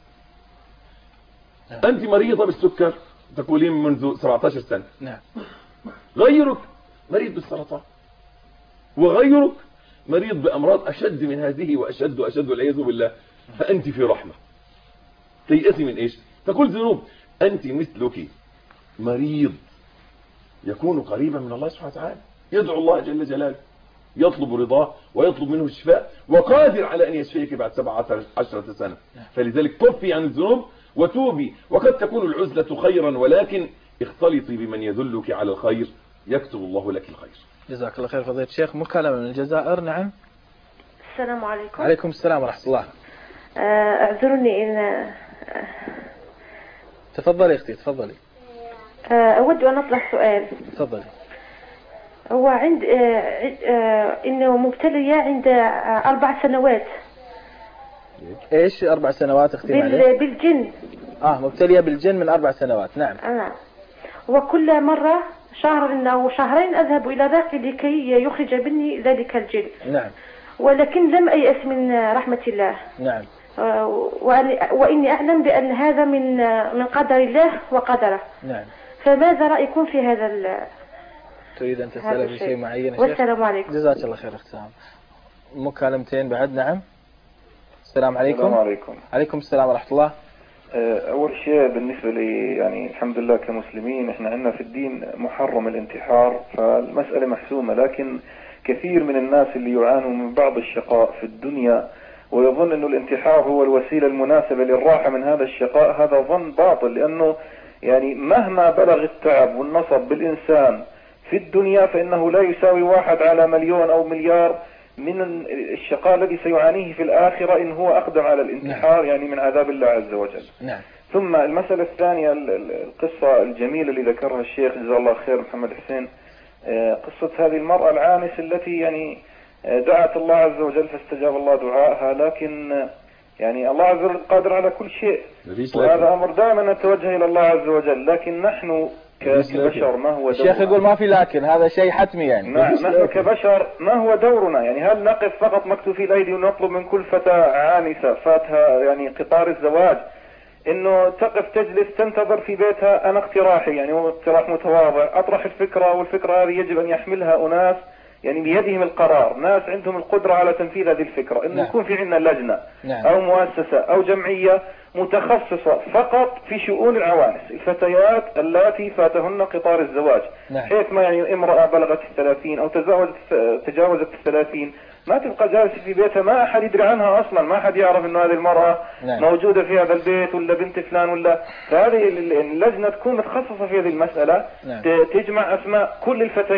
أنت مريضة بالسكر تقولين منذ 17 سنة، نعم. غيرك مريض بالسرطان، وغيرك مريض بأمراض أشد من هذه وأشد وأشد والعياذ بالله، فأنت في رحمة. تيأسي من إيش؟ تقول ذنوب. أنت مثلك مريض يكون قريبا من الله سبحانه وتعالى، يدعو الله جل جلاله، يطلب رضاه ويطلب منه الشفاء، وقادر على أن يشفيك بعد 17 سنة. فلذلك كفي عن الذنوب وتوبي، وقد تكون العزلة خيرا، ولكن اختلطي بمن يدلك على الخير يكتب الله لك الخير. جزاك الله خير فضيلة الشيخ. مكالمة من الجزائر. نعم. السلام عليكم. عليكم السلام ورحمة الله. اعذروني إن تفضلي اختي تفضلي. أود أن أطرح سؤال. تفضلي. هو عند إنه مبتلية عند 4 سنوات. إيش 4 سنوات اختي؟ بالجن. مبتلية بالجن من 4 سنوات. نعم. نعم. وكل مرة شهر أو شهرين أذهب إلى راقي لكي يخرج مني ذلك الجن. نعم. ولكن لم أيأس من رحمة الله. نعم. وإني أعلم بأن هذا من قدر الله وقدره. نعم. فماذا رأيكم في هذا تريد أن تسأل في شيء معين يا شيخ؟ والسلام عليكم. جزاك الله خير اختي. مكالمتين بعد. نعم. السلام عليكم. السلام عليكم. عليكم السلام ورحمة الله. أول شيء بالنسبة لي يعني الحمد لله كمسلمين احنا عندنا في الدين محرم الانتحار، فالمسألة محسومة، لكن كثير من الناس اللي يعانوا من بعض الشقاء في الدنيا ويظن أنه الانتحار هو الوسيلة المناسبة للراحة من هذا الشقاء، هذا ظن باطل، لأنه يعني مهما بلغ التعب والنصب بالإنسان في الدنيا فإنه لا يساوي واحد على مليون أو مليار من الشقاء الذي سيعانيه في الآخرة إن هو أقدم على الانتحار. نعم. يعني من عذاب الله عز وجل. نعم. ثم المسألة الثانية القصة الجميلة اللي ذكرها الشيخ جزاه الله خير محمد حسين، قصة هذه المرأة العانسة التي يعني دعت الله عز وجل فاستجاب الله دعائها، لكن يعني الله عز وجل قادر على كل شيء، وهذا أمر دائما نتوجه إلى الله عز وجل، لكن نحن كبشر ما هو دورنا؟ الشيخ يقول ما في لكن، هذا شيء حتمي يعني. نحن كبشر ما هو دورنا؟ يعني هل نقف فقط مكتوفي الأيدي ونطلب من كل فتاة عانسة فاتها يعني قطار الزواج انه تقف تجلس تنتظر في بيتها؟ انا اقتراحي يعني هو اقتراح متواضع، اطرح الفكرة، والفكرة هذه يجب ان يحملها اناس يعني بيدهم القرار، ناس عندهم القدرة على تنفيذ هذه الفكرة، انه يكون في عندنا لجنة او مؤسسة او جمعية متخصصة فقط في شؤون العوانس، الفتيات اللاتي فاتهن قطار الزواج، حيث ما يعني امرأة بلغت 30 او تجاوزت 30 ما تبقى جالسة في بيتها، ما أحد يدري عنها أصلا، ما أحد يعرف إنه هذه المرأة موجودة في هذا البيت ولا بنت فلان ولا. فهذه اللجنة تكون متخصصة في هذه المسألة، تجمع أسماء كل الفتيات،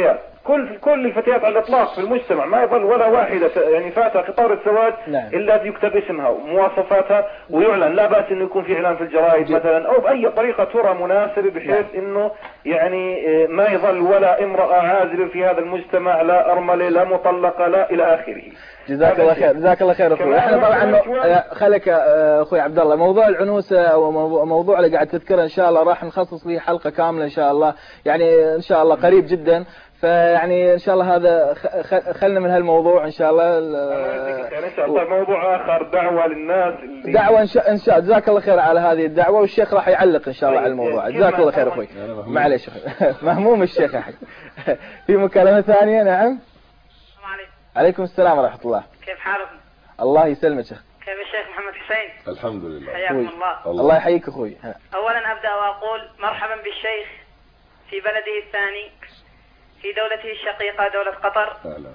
كل الفتيات على الإطلاق في المجتمع ما يظل ولا واحدة يعني فاتها قطار الزواج إلا يكتب اسمها ومواصفاتها ويعلن. لا بأس إنه يكون في إعلان في الجرائد مثلا أو بأي طريقة ترى مناسبة بحيث إنه يعني ما يظل ولا امرأة عازلة في هذا المجتمع، لا أرملة لا مطلقة لا إلى آخره. جزاك الله خير. جزاك الله خير اخوي. احنا طبعا خليك اخوي عبد الله، موضوع العنوسه او موضوع اللي قاعد تذكره ان شاء الله راح نخصص له حلقه كامله ان شاء الله، يعني ان شاء الله قريب جدا. فيعني ان شاء الله هذا خلنا من هالموضوع ان شاء الله. يعني ان شاء الله موضوع اخر دعوه للناس اللي دعوه ان شاء جزاك الله خير على هذه الدعوه، والشيخ راح يعلق ان شاء الله على الموضوع. جزاك الله خير اخوي. معليش مهموم الشيخ يا حي. في مكالمه ثانيه. نعم. عليكم السلام ورحمة الله. كيف حالكم؟ الله يسلمك. كيف الشيخ محمد حسين؟ الحمد لله. حياكم الله. الله يحييك أخوي. أولا أبدأ وأقول مرحبا بالشيخ في بلده الثاني في دولته الشقيقة دولة قطر.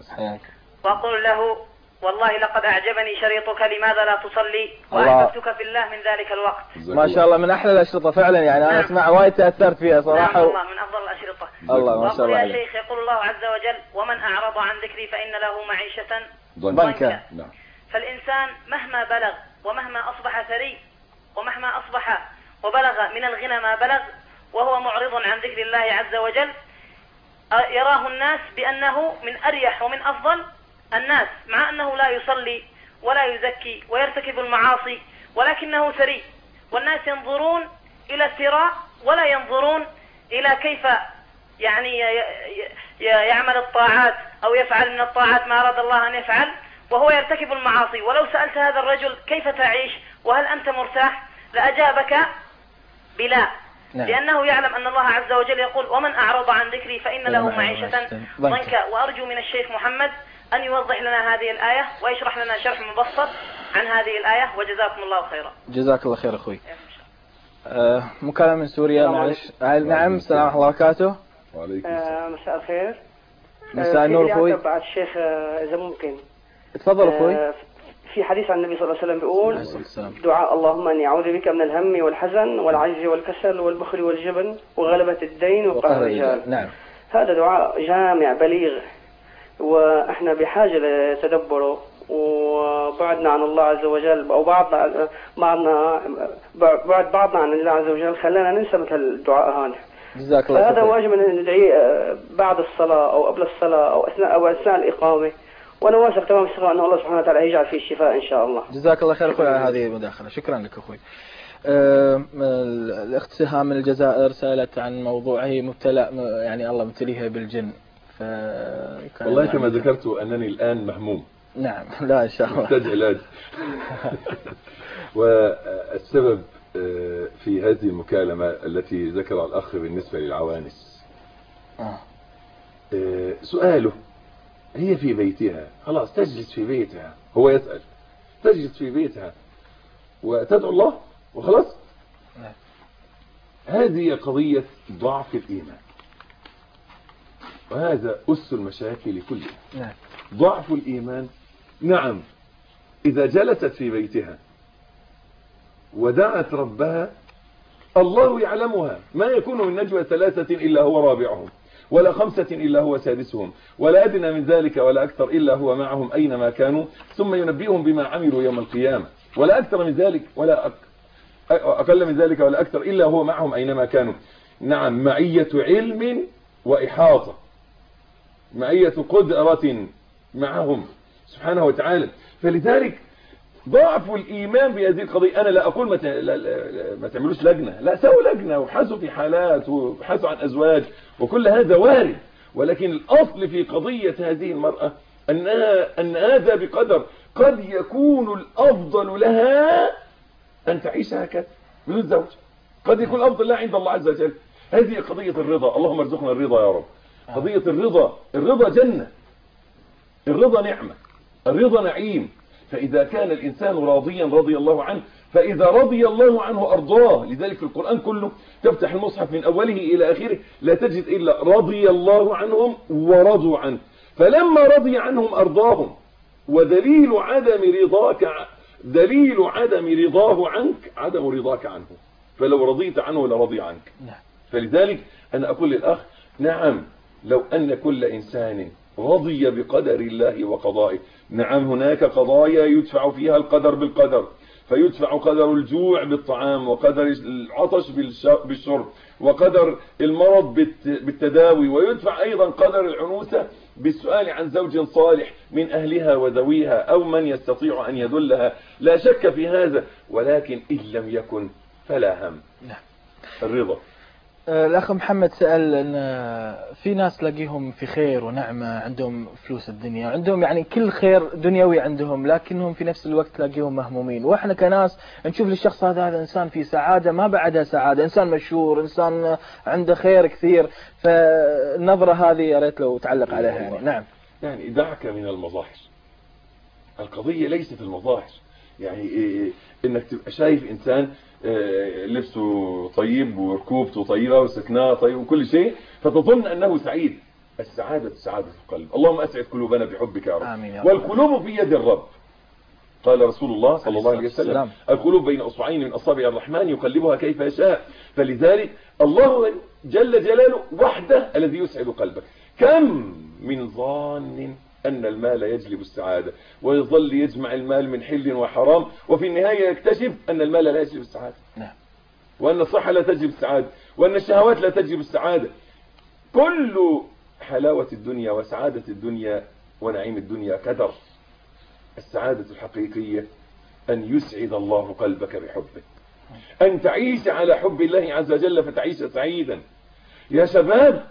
وأقول له والله لقد أعجبني شريطك لماذا لا تصلي وأحببتك في الله من ذلك الوقت. ما شاء الله من أحلى الأشرطة فعلا، يعني أنا أسمع وايد تأثرت فيها صراحة. نعم والله من أفضل الأشرطة. الله ما شاء الله عليك. يا شيخ يقول الله عز وجل ومن أعرض عن ذكري فإن له معيشة ضنكا. فالإنسان مهما بلغ ومهما أصبح ثري ومهما أصبح وبلغ من الغنى ما بلغ وهو معرض عن ذكر الله عز وجل يراه الناس بأنه من أريح ومن أفضل الناس، مع أنه لا يصلي ولا يزكي ويرتكب المعاصي ولكنه ثري، والناس ينظرون إلى الثراء ولا ينظرون إلى كيف يعني يعمل الطاعات أو يفعل من الطاعات ما أراد الله أن يفعل وهو يرتكب المعاصي. ولو سألت هذا الرجل كيف تعيش وهل أنت مرتاح لأجابك بلا، لأنه يعلم أن الله عز وجل يقول ومن أعرض عن ذكري فإن له معيشة ضنكا. وأرجو من الشيخ محمد أن يوضح لنا هذه الآية ويشرح لنا شرح مبسط عن هذه الآية، وجزاكم الله خيرا. جزاك الله خير أخوي. مكالمة من سوريا معلش. نعم. السلام ورحمة الله وبركاته. وعليكم السلام. مساء الخير. مساء النور أخوي. بعد الشيخ إذا ممكن. تفضل أخوي. في حديث عن النبي صلى الله عليه وسلم بيقول دعاء اللهم أني أعوذ بك من الهم والحزن والعجز والكسل والبخل والجبن وغلبة الدين وقهر الرجال. نعم. هذا دعاء جامع بليغ وإحنا بحاجة لتدبره، وبعدنا عن الله عز وجل أو بعدنا عن الله عز وجل خلانا ننسى مثل الدعاء هذا. جزاك الله خير. هذا واجب أن ندعيه بعد الصلاة أو قبل الصلاة أو أثناء الإقامة، وأنا واثق تمام الثقة أن الله سبحانه وتعالى يجعل فيه الشفاء إن شاء الله. جزاك الله خير أخوي على هذه المداخلة. شكرا لك أخوي. الأخت سهام من الجزائر سألت عن موضوع هي مبتلى، يعني الله مبتليها بالجن. والله كما ذكرت أنني الآن مهموم. نعم. لا إن شاء الله. محتاج علاج. والسبب في هذه المكالمة التي ذكر الأخ بالنسبة للعوانس سؤاله هي في بيتها خلاص تجلس في بيتها، هو يسأل تجلس في بيتها وتدعو الله وخلاص. هذه قضية ضعف الإيمان، وهذا أس المشاكل كلها. ضعف الإيمان. نعم إذا جلست في بيتها ودعت ربها الله يعلمها، ما يكون من نجوى 3 إلا هو رابعهم ولا 5 إلا هو سادسهم ولا أدنى من ذلك ولا أكثر إلا هو معهم أينما كانوا ثم ينبئهم بما عملوا يوم القيامة، ولا أكثر من ذلك ولا أقل من ذلك ولا أكثر إلا هو معهم أينما كانوا. نعم معية علم وإحاطة، معية قدرة معهم سبحانه وتعالى. فلذلك ضعف الإيمان بهذه القضية. أنا لا أقول ما تعملوش لجنة، لا سووا لجنة وابحثوا في حالات وابحثوا عن أزواج وكل هذا وارد، ولكن الأصل في قضية هذه المرأة أن هذا بقدر قد يكون الأفضل لها أن تعيش هكذا بدون زوج، قد يكون الأفضل لها عند الله عز وجل. هذه قضية الرضا، اللهم ارزقنا الرضا يا رب. قضية الرضا جنة، الرضا نعمة، الرضا نعيم. فإذا كان الإنسان راضيا رضي الله عنه، فإذا رضي الله عنه أرضاه. لذلك في القرآن كله تفتح المصحف من أوله إلى آخره لا تجد إلا رضي الله عنهم ورضوا عنه. فلما رضي عنهم أرضاهم، ودليل دليل عدم رضاه عنك عدم رضاك عنه، فلو رضيت عنه لرضي عنك. فلذلك أنا أقول للأخ نعم لو أن كل إنسان رضي بقدر الله وقضائه. نعم هناك قضايا يدفع فيها القدر بالقدر، فيدفع قدر الجوع بالطعام، وقدر العطش بالشرب، وقدر المرض بالتداوي، ويدفع أيضا قدر العنوسة بالسؤال عن زوج صالح من أهلها وذويها أو من يستطيع أن يدلها. لا شك في هذا، ولكن إن لم يكن فلا هم. الرضا. الأخ محمد سأل أن في ناس تلاقيهم في خير ونعمة، عندهم فلوس الدنيا، عندهم يعني كل خير دنيوي عندهم، لكنهم في نفس الوقت تلاقيهم مهمومين. وإحنا كناس نشوف للشخص هذا إنسان في سعادة ما بعدها سعادة، إنسان مشهور، إنسان عنده خير كثير. فالنظرة هذه يا ريت لو تعلق عليها يعني. نعم. يعني دعك من المظاهر، القضية ليست المظاهر. يعني إنك تبقى شايف إنسان لبسه طيب وركوبته طيبة وسكناه طيب وكل شيء فتظن أنه سعيد. السعادة سعادة القلب. اللهم أسعد قلوبنا بحبك يا رب. آمين يا رب. والقلوب في يد الرب. قال رسول الله صلى الله عليه وسلم القلوب بين أصبعين من أصابع الرحمن يقلبها كيف يشاء. فلذلك الله جل جلاله وحده الذي يسعد قلبك. كم من ظان أن المال يجلب السعادة، ويظل يجمع المال من حل وحرام، وفي النهاية يكتشف أن المال لا يجلب السعادة، وأن الصحة لا تجلب السعادة، وأن الشهوات لا تجلب السعادة. كل حلاوة الدنيا وسعادة الدنيا ونعيم الدنيا كدر. السعادة الحقيقية أن يسعد الله قلبك بحبه، أن تعيش على حب الله عز وجل فتعيش سعيدا. يا شباب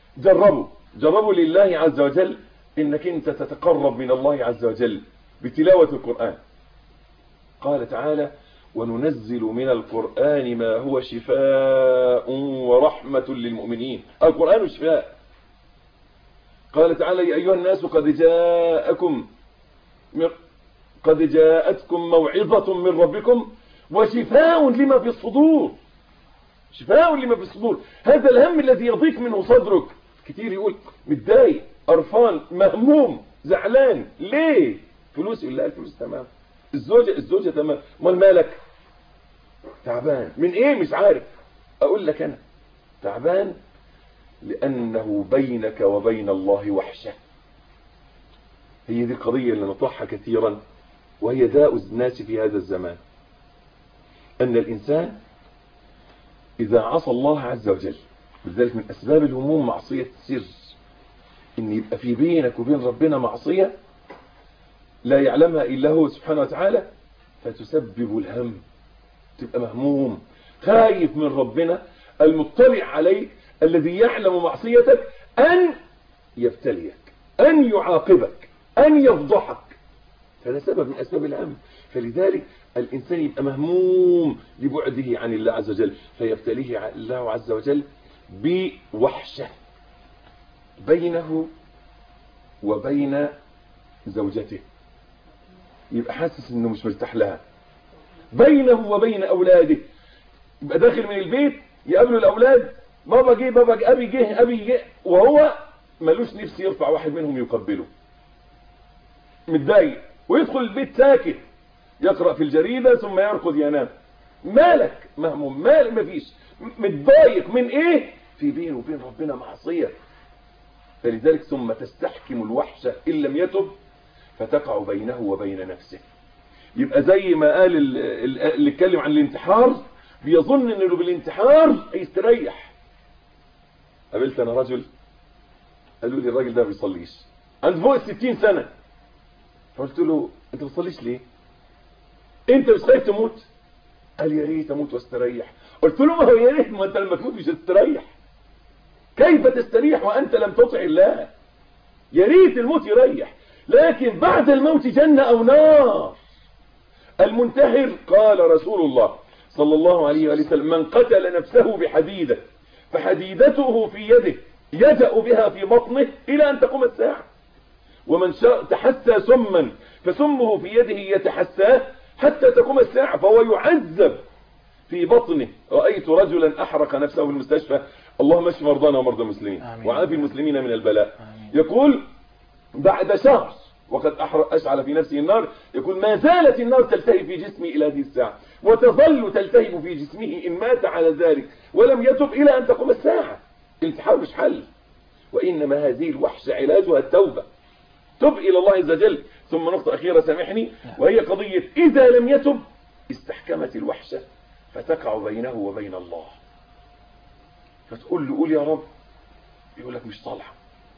جربوا لله عز وجل إنك أنت تتقرب من الله عز وجل بتلاوة القرآن. قال تعالى وننزل من القرآن ما هو شفاء ورحمة للمؤمنين. القرآن شفاء. قال تعالى يا أيها الناس قد جاءتكم موعظة من ربكم وشفاء لما في الصدور. شفاء لما في الصدور. هذا الهم الذي يضيق منه صدرك. كتير يقول متضايق، قرفان، مهموم، زعلان. ليه؟ فلوس. إلا الفلوس تمام، الزوجة تمام، امال مالك؟ تعبان من ايه؟ مش عارف. اقول لك انا تعبان لانه بينك وبين الله وحشة. هي دي القضية اللي نطرحها كثيرا، وهي داء الناس في هذا الزمان. ان الانسان اذا عصى الله عز وجل، لذلك من اسباب الهموم معصية السر، ان يبقى في بينك وبين ربنا معصية لا يعلمها الا هو سبحانه وتعالى، فتسبب الهم. تبقى مهموم خايف من ربنا المطلع عليك الذي يعلم معصيتك ان يبتليك، ان يعاقبك، ان يفضحك. فهذا سبب من اسباب الهم. فلذلك الانسان يبقى مهموم لبعده عن الله عز وجل، فيبتليه الله عز وجل بوحشة بينه وبين زوجته. يبقى حاسس انه مش مرتاح لها. بينه وبين اولاده، يبقى داخل من البيت يقابله الاولاد، بابا جه، بابا جه، ابي جه، ابي جه، وهو ملوش نفس يرفع واحد منهم يقبله. متضايق، ويدخل البيت ساكت يقرأ في الجريدة ثم يركض ينام. مالك؟ مهموم. مالك؟ مفيش. متضايق من ايه؟ في بينه وبين ربنا معصية. فلذلك ثم تستحكم الوحشة ان لم يتب فتقع بينه وبين نفسه. يبقى زي ما قال اللي اتكلم عن الانتحار، بيظن انه بالانتحار هيستريح. قابلت انا رجل قالوا لي الراجل ده ما بيصليش، عنده فوق 60 سنة. فقلت له انت ما بتصليش ليه؟ انت مش خايف تموت؟ قال يا ريت اموت واستريح. قلت له ما هو يا ريت، ما انت لما تموت مش هتستريح. كيف تستريح وانت لم تطع الله؟ يا ريت الموت يريح، لكن بعد الموت جنة او نار. المنتحر قال رسول الله صلى الله عليه وسلم من قتل نفسه بحديدة فحديدته في يده يجأ بها في بطنه إلى أن تقوم الساعة، ومن تحسى سما فسمه في يده يتحساه حتى تقوم الساعة فهو يعذب في بطنه. رأيت رجلا أحرق نفسه في المستشفى، اللهم اشف مرضانا ومرضى المسلمين وعافي المسلمين من البلاء. يقول بعد شهر وقد أشعل في نفسه النار، يقول ما زالت النار تلتهب في جسمي إلى هذه الساعة، وتظل تلتهب في جسمه إن مات على ذلك ولم يتب إلى أن تقوم الساعة. الانتحار مش حل، وإنما هذه الوحشة علاجها التوبة. تب إلى الله عز وجل. ثم نقطة أخيرة سامحني، وهي قضية إذا لم يتب استحكمت الوحشة فتقع بينه وبين الله، فتقول له قول يا رب، يقول لك مش طالعة،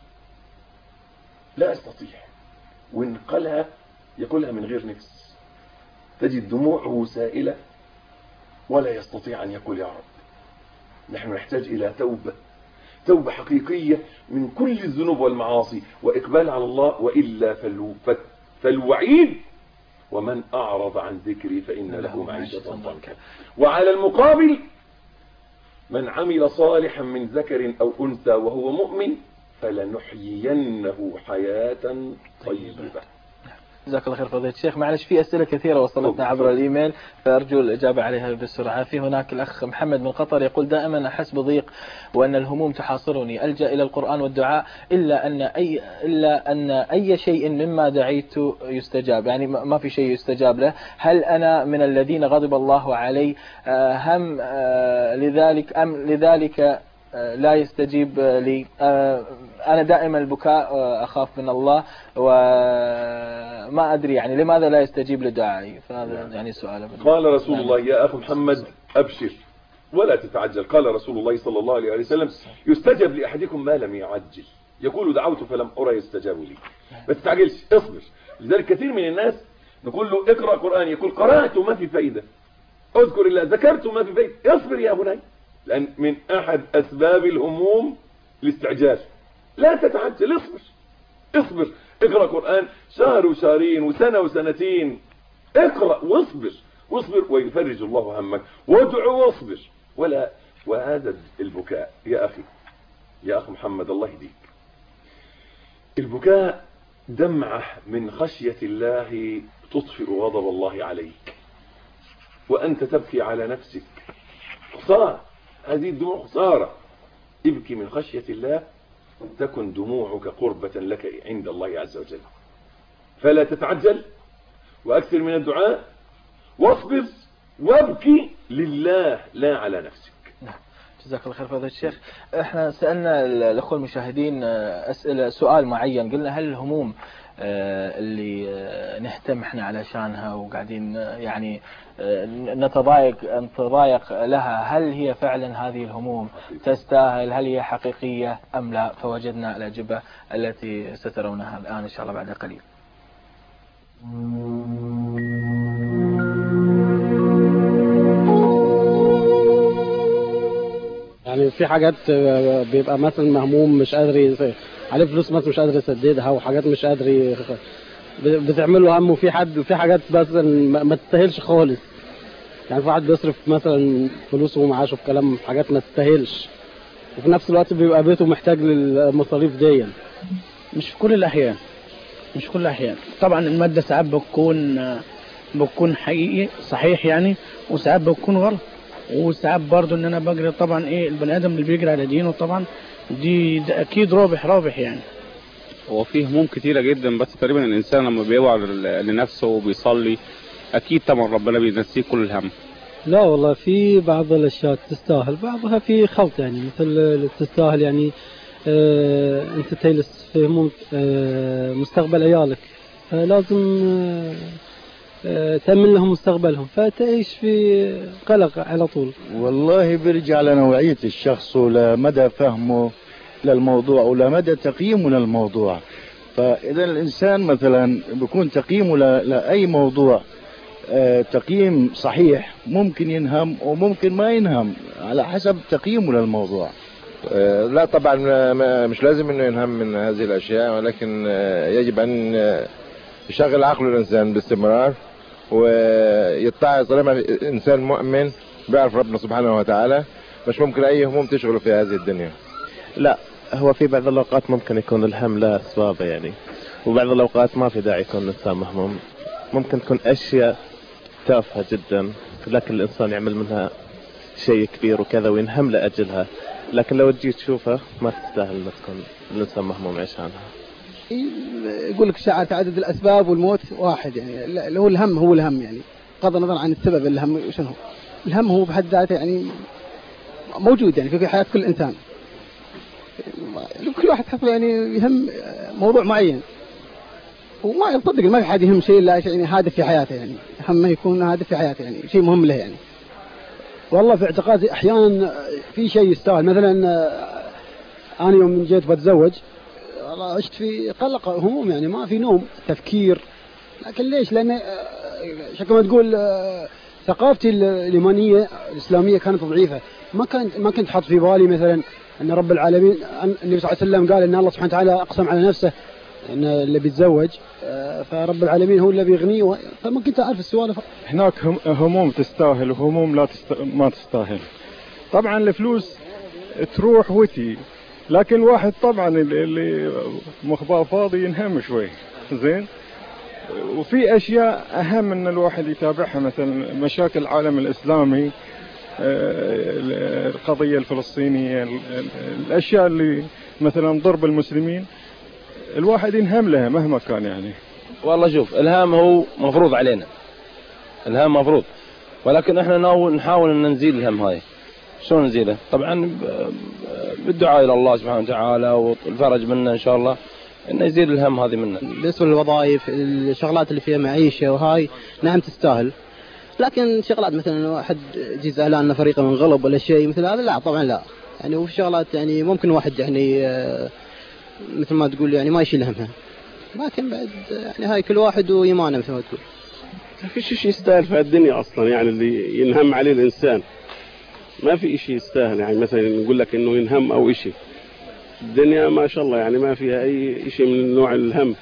لا أستطيع، وإن قالها يقولها من غير نفس، تجد دموعه سائلة ولا يستطيع أن يقول يا رب. نحن نحتاج إلى توبة حقيقية من كل الذنوب والمعاصي وإقبال على الله، وإلا فالوعيد ومن أعرض عن ذكري فإن له معيشة ضنكا. وعلى المقابل من عمل صالحا من ذكر أو أنثى وهو مؤمن فلنحيينه حياة طيبة. جزاك الله خير فضيلة الشيخ. معلش في أسئلة كثيرة وصلتنا عبر الإيميل فأرجو الإجابة عليها بسرعة. في هناك الأخ محمد من قطر يقول دائما أحس بضيق وأن الهموم تحاصرني، ألجأ إلى القرآن والدعاء إلا أن أي شيء مما دعيت يستجاب، يعني ما في شيء يستجاب له. هل أنا من الذين غضب الله علي هم لذلك أم لذلك لا يستجيب لي؟ أنا دائما البكاء أخاف من الله وما أدري يعني لماذا لا يستجيب لدعائي. فهذا يعني سؤال. قال رسول الله يا أخي محمد أبشر ولا تتعجل. قال رسول الله صلى الله عليه وسلم يستجب لأحدكم ما لم يعجل. يقول دعوت فلم أرى يستجاب لي. ما تتعجلش، اصبر. لذلك كثير من الناس نقول له اقرأ قرآن يقول قرأت ما في فايدة، اذكر الله ذكرت ما في فايدة. اصبر يا بني، لأن من أحد أسباب الهموم الاستعجال. لا تتعجل، اصبر. اقرأ قرآن شهر وشهرين وسنة وسنتين، اقرأ واصبر ويفرج الله همك، وادعو واصبر. وهذا البكاء يا أخي محمد الله يهديك، البكاء دمعة من خشية الله تطفئ غضب الله عليك، وأنت تبكي على نفسك. خسارة، هذه الدموع خسارة. ابكي من خشية الله تكن دموعك قربة لك عند الله عز وجل. فلا تتعجل، وأكثر من الدعاء، واصبر وابكي لله لا على نفسك. جزاك الله خير فضيلة الشيخ. احنا سألنا الأخوة المشاهدين سؤال معين، قلنا هل الهموم اللي نهتم احنا علشانها وقاعدين يعني نتضايق لها، هل هي فعلا هذه الهموم تستاهل؟ هل هي حقيقية أم لا؟ فوجدنا الأجوبة التي سترونها الآن إن شاء الله بعد قليل. يعني في حاجات بيبقى مثلا مهموم مش قادر عليه فلوس مثلا مش قادر يسددها، وحاجات مش قادر بتعمل له هم، وفي حاجات بس ما تستاهلش خالص. يعني في واحد بيصرف مثلا فلوسه ومعاشه في كلام في حاجات ما تستاهلش، وفي نفس الوقت بيبقى بيته محتاج للمصاريف دي. مش في كل الأحيان، طبعا المادة ساعات بتكون حقيقي صحيح يعني، وساعات بتكون غلط، وساعات برضو ان انا بجري طبعا البني ادم اللي بيجري على دينه طبعا ده اكيد رابح يعني. هو فيه هموم كتيرة جدا، بس تقريبا الانسان لما بيوعى لنفسه وبيصلي اكيد طبعا ربنا بينسيه كل الهم. لا والله في بعض الاشياء تستاهل، بعضها في خلط يعني، مثل تستاهل يعني انت تجلس في هموم مستقبل عيالك، فلازم تأمن لهم مستقبلهم، فتعيش في قلق على طول. والله بيرجع لنوعية الشخص ولمدى فهمه للموضوع ولمدى تقييمه للموضوع. فإذا الإنسان مثلا بيكون تقييمه لأي موضوع تقييم صحيح، ممكن ينهم وممكن ما ينهم على حسب تقييمه للموضوع. لا طبعا مش لازم انه ينهم من هذه الاشياء، ولكن يجب ان يشغل عقله الانسان باستمرار ويتعظ. طالما الانسان مؤمن بيعرف ربنا سبحانه وتعالى، مش ممكن اي هموم تشغله في هذه الدنيا. لا، هو في بعض الاوقات ممكن يكون الهم له اسبابه يعني، وبعض الاوقات ما في داعي يكون الانسان مهموم. ممكن تكون اشياء تافهه جدا لكن الانسان يعمل منها شيء كبير وكذا وينهم لاجلها، لكن لو تجي تشوفها ما تستاهل ان تكون الانسان مهموم عشانها. يقول لك ساعة تعدد الأسباب والموت واحد يعني، اللي هو الهم هو الهم يعني، بغض النظر عن السبب. الهم شنو هو؟ الهم هو بحد ذاته يعني موجود يعني في حياة كل إنسان. كل واحد حفله يعني يهم موضوع معين، وما يصدق ما في حد يهم شيء الا يعني هادف في حياته، يعني همه يكون هادف في حياته، يعني شيء مهم له يعني. والله في اعتقادي احيانا في شيء يستاهل. مثلا انا يوم جيت بتزوج والله عشت في قلق هموم، يعني ما في نوم تفكير. لكن ليش؟ لان شكل ما تقول ثقافتي الايمانيه الاسلاميه كانت ضعيفه. ما كنت حاط في بالي مثلا ان رب العالمين، النبي صلى الله عليه وسلم قال ان الله سبحانه وتعالى اقسم على نفسه ان اللي بيتزوج فرب العالمين هو اللي بيغنيه، فما كنت اعرف السوالف. هناك هموم تستاهل وهموم ما تستاهل. طبعا الفلوس تروح وتي، لكن الواحد طبعا اللي مخباه فاضي ينهم شوي زين. وفي اشياء اهم ان الواحد يتابعها، مثلا مشاكل العالم الاسلامي، القضيه الفلسطينيه، الاشياء اللي مثلا ضرب المسلمين، الواحد ينهم لها مهما كان يعني. والله شوف، الهام هو مفروض علينا، الهام مفروض، ولكن احنا نحاول ان نزيل الهم هاي. شلون نزيله؟ طبعا بالدعاء الى الله سبحانه وتعالى والفرج منا ان شاء الله انه يزيل الهم هذه منا. بالنسبه للوظائف، الشغلات اللي فيها معيشه وهاي نعم تستاهل، لكن شغلات مثلا واحد يجي زعلان ان فريقه منغلب ولا شيء مثل هذا، لا طبعا لا. يعني وفي شغلات يعني ممكن واحد يعني مثل ما تقول يعني ما يشيل همها، لكن بعد يعني هاي كل واحد وإيمانه مثل ما تقول. ما في شيء يستاهل في الدنيا اصلا، يعني اللي ينهم عليه الانسان ما في شيء يستاهل. يعني مثلا نقول لك انه ينهم او شيء، الدنيا ما شاء الله يعني ما فيها اي شيء من نوع الهم.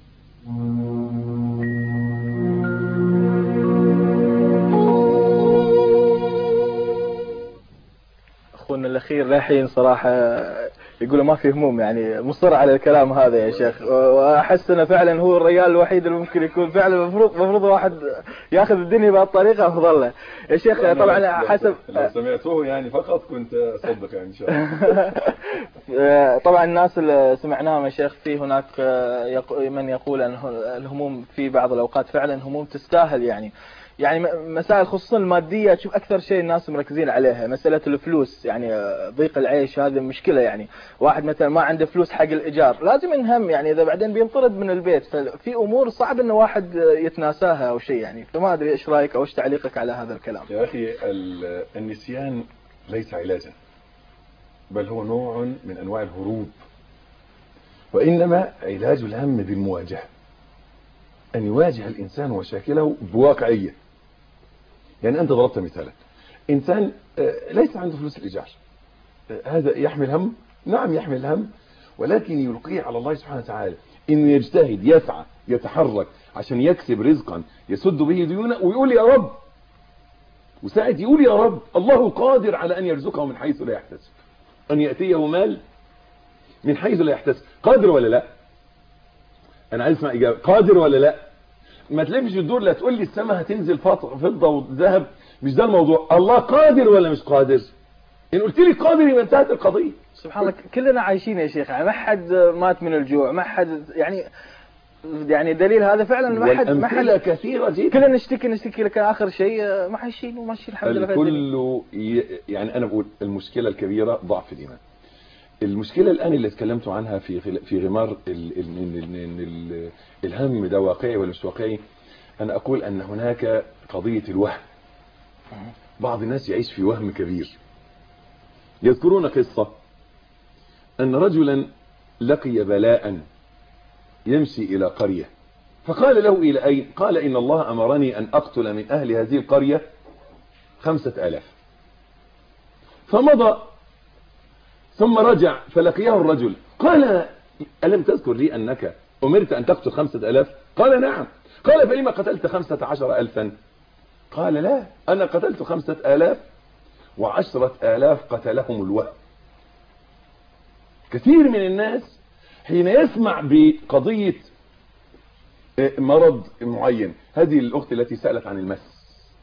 اخونا الاخير للحين صراحه يقولوا ما في هموم، يعني مصر على الكلام هذا يا شيخ، واحس انه فعلا هو الرجال الوحيد اللي ممكن يكون فعلا المفروض واحد ياخذ الدنيا بهالطريقه افضل له يا شيخ. طبعا حسب لو سمعتوه يعني فقط كنت اصدق يعني ان شاء الله. طبعا الناس اللي سمعناهم يا شيخ، في هناك من يقول ان الهموم في بعض الاوقات فعلا هموم تستاهل، يعني مسائل خصوصا المادية تشوف أكثر شيء الناس مركزين عليها، مسألة الفلوس، يعني ضيق العيش هذه مشكلة. يعني واحد مثلا ما عنده فلوس حق الإيجار لازم ينهم، يعني إذا بعدين بينطرد من البيت، ففي أمور صعب إنه واحد يتناساها أو شيء يعني. فما أدري إيش رأيك أو إيش تعليقك على هذا الكلام؟ يا أخي النسيان ليس علاجا، بل هو نوع من أنواع الهروب، وإنما علاج الهم بالمواجهة، أن يواجه الإنسان مشاكله بواقعية. يعني أنت ضربت مثالا، إنسان ليس عنده فلوس الإيجار، هذا يحمل هم؟ نعم يحمل هم، ولكن يلقيه على الله سبحانه وتعالى، إنه يجتهد يسعى يتحرك عشان يكسب رزقا يسد به ديونه، ويقول يا رب، وساعد يقول يا رب الله قادر على أن يرزقه من حيث لا يحتسب، أن يأتيه مال من حيث لا يحتسب. قادر ولا لا؟ أنا عايز اسمع إجابة، قادر ولا لا؟ ما تلفش الدور لا تقول لي السماء هتنزل فضة وذهب، مش ده الموضوع. الله قادر ولا مش قادر؟ إن قلت لي قادر يبقى انتهت القضية. سبحان الله، كلنا عايشين يا شيخ، يعني ما حد مات من الجوع، ما حد يعني دليل هذا فعلا ما حد كثيرة جدا. كلنا نشتكي، لكن آخر شيء ما حيشيل وماشي الحمد لله. الكل يعني أنا بقول المشكلة الكبيرة ضعف الإيمان. المشكلة الآن اللي اتكلمت عنها في غمار الهم ده واقعي ولا مش واقعي، أنا أقول أن هناك قضية الوهم. بعض الناس يعيش في وهم كبير. يذكرون قصة أن رجلا لقي بلاء يمشي إلى قرية، فقال له إلى أين؟ قال إن الله أمرني أن أقتل من أهل هذه القرية 5000. فمضى ثم رجع فلقيه الرجل، قال ألم تذكر لي أنك أمرت أن تقتل 5000؟ قال نعم. قال فلما قتلت 15,000؟ قال لا، أنا قتلت 5000 و10,000 قتلهم الوهم. كثير من الناس حين يسمع بقضية مرض معين، هذه الأخت التي سألت عن المس،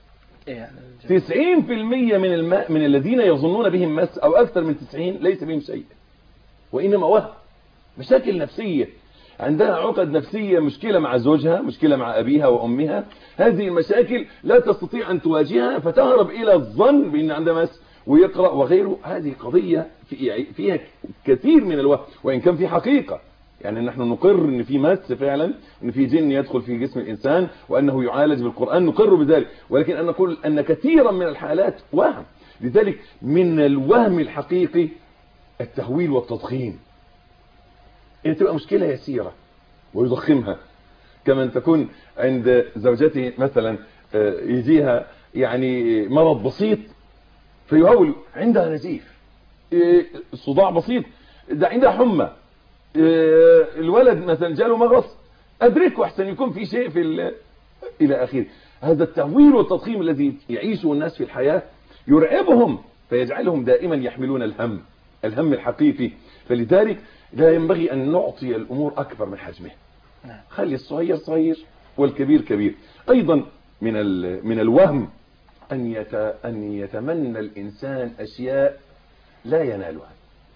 90% من الذين يظنون بهم مس أو أكثر من 90 ليس بهم شيء، وإنما وهم، مشاكل نفسية، عندها عقد نفسية، مشكلة مع زوجها، مشكلة مع أبيها وأمها. هذه المشاكل لا تستطيع أن تواجهها فتهرب إلى الظن بأن عندها مس، ويقرأ وغيره. هذه قضية فيها كثير من الوهم، وإن كان في حقيقة. يعني نحن نقر ان في مس فعلا، ان في جن يدخل في جسم الانسان وانه يعالج بالقرآن، نقر بذلك، ولكن انا نقول ان كثيرا من الحالات وهم. لذلك من الوهم الحقيقي التهويل والتضخيم. ان تبقى مشكلة يسيرة ويضخمها، كما ان تكون عند زوجته مثلا يجيها يعني مرض بسيط فيهول، عندها نزيف، صداع بسيط، ده عندها حمى، الولد مثلا جاله مغص، ادركه احسن يكون في شيء في الى اخره. هذا التهويل والتضخيم الذي يعيشه الناس في الحياة يرعبهم، فيجعلهم دائما يحملون الهم الحقيقي. فلذلك لا ينبغي ان نعطي الامور اكبر من حجمها، خلي الصغير صغير والكبير كبير. ايضا من الوهم ان يتمنى الانسان اشياء لا ينالها.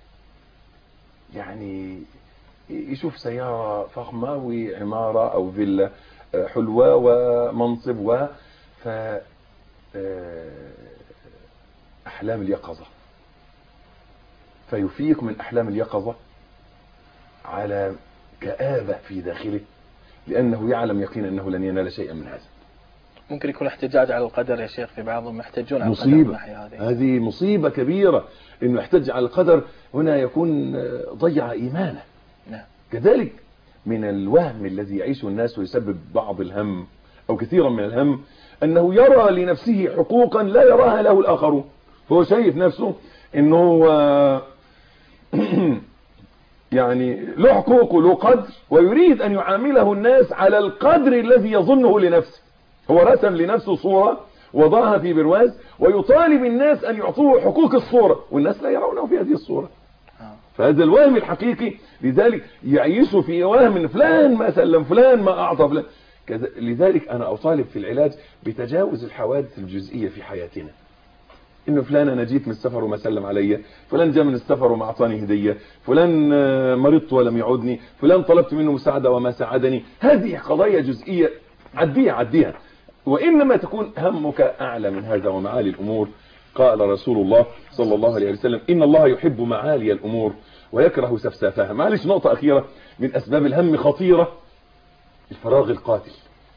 يعني يشوف سيارة فخمة وعمارة او فيلا حلوة ومنصب احلام اليقظة، فيفيق من احلام اليقظة على كآبة في داخله، لانه يعلم يقينا انه لن ينال شيئا من هذا. ممكن يكون احتجاج على القدر يا شيخ، في بعضهم يحتجون على القدر. مصيبة، هذه مصيبة كبيرة، انه يحتج على القدر هنا يكون ضيع ايمانه. كذلك من الوهم الذي يعيشه الناس ويسبب بعض الهم او كثيرا من الهم، انه يرى لنفسه حقوقا لا يراها له الاخرون، فهو شايف نفسه انه يعني له حقوق وله قدر، ويريد ان يعامله الناس على القدر الذي يظنه لنفسه. هو رسم لنفسه صورة وضعها في برواز، ويطالب الناس ان يعطوه حقوق الصورة، والناس لا يرونه في هذه الصورة. فهذا الوهم الحقيقي، لذلك يعيش في وهم فلان ما سلم فلان ما اعطى فلان. لذلك انا اطالب في العلاج بتجاوز الحوادث الجزئية في حياتنا. انه فلان انا جيت من السفر وما سلم علي، فلان جاء من السفر وما اعطاني هدية، فلان مرضت ولم يعودني، فلان طلبت منه مساعدة وما ساعدني. هذه قضايا جزئية عديها، وانما تكون همك اعلى من هذا ومعالي الامور. قال رسول الله صلى الله عليه وسلم: ان الله يحب معالي الامور ويكره سفسافها. معلش نقطة اخيرة من اسباب الهم خطيرة: الفراغ القاتل.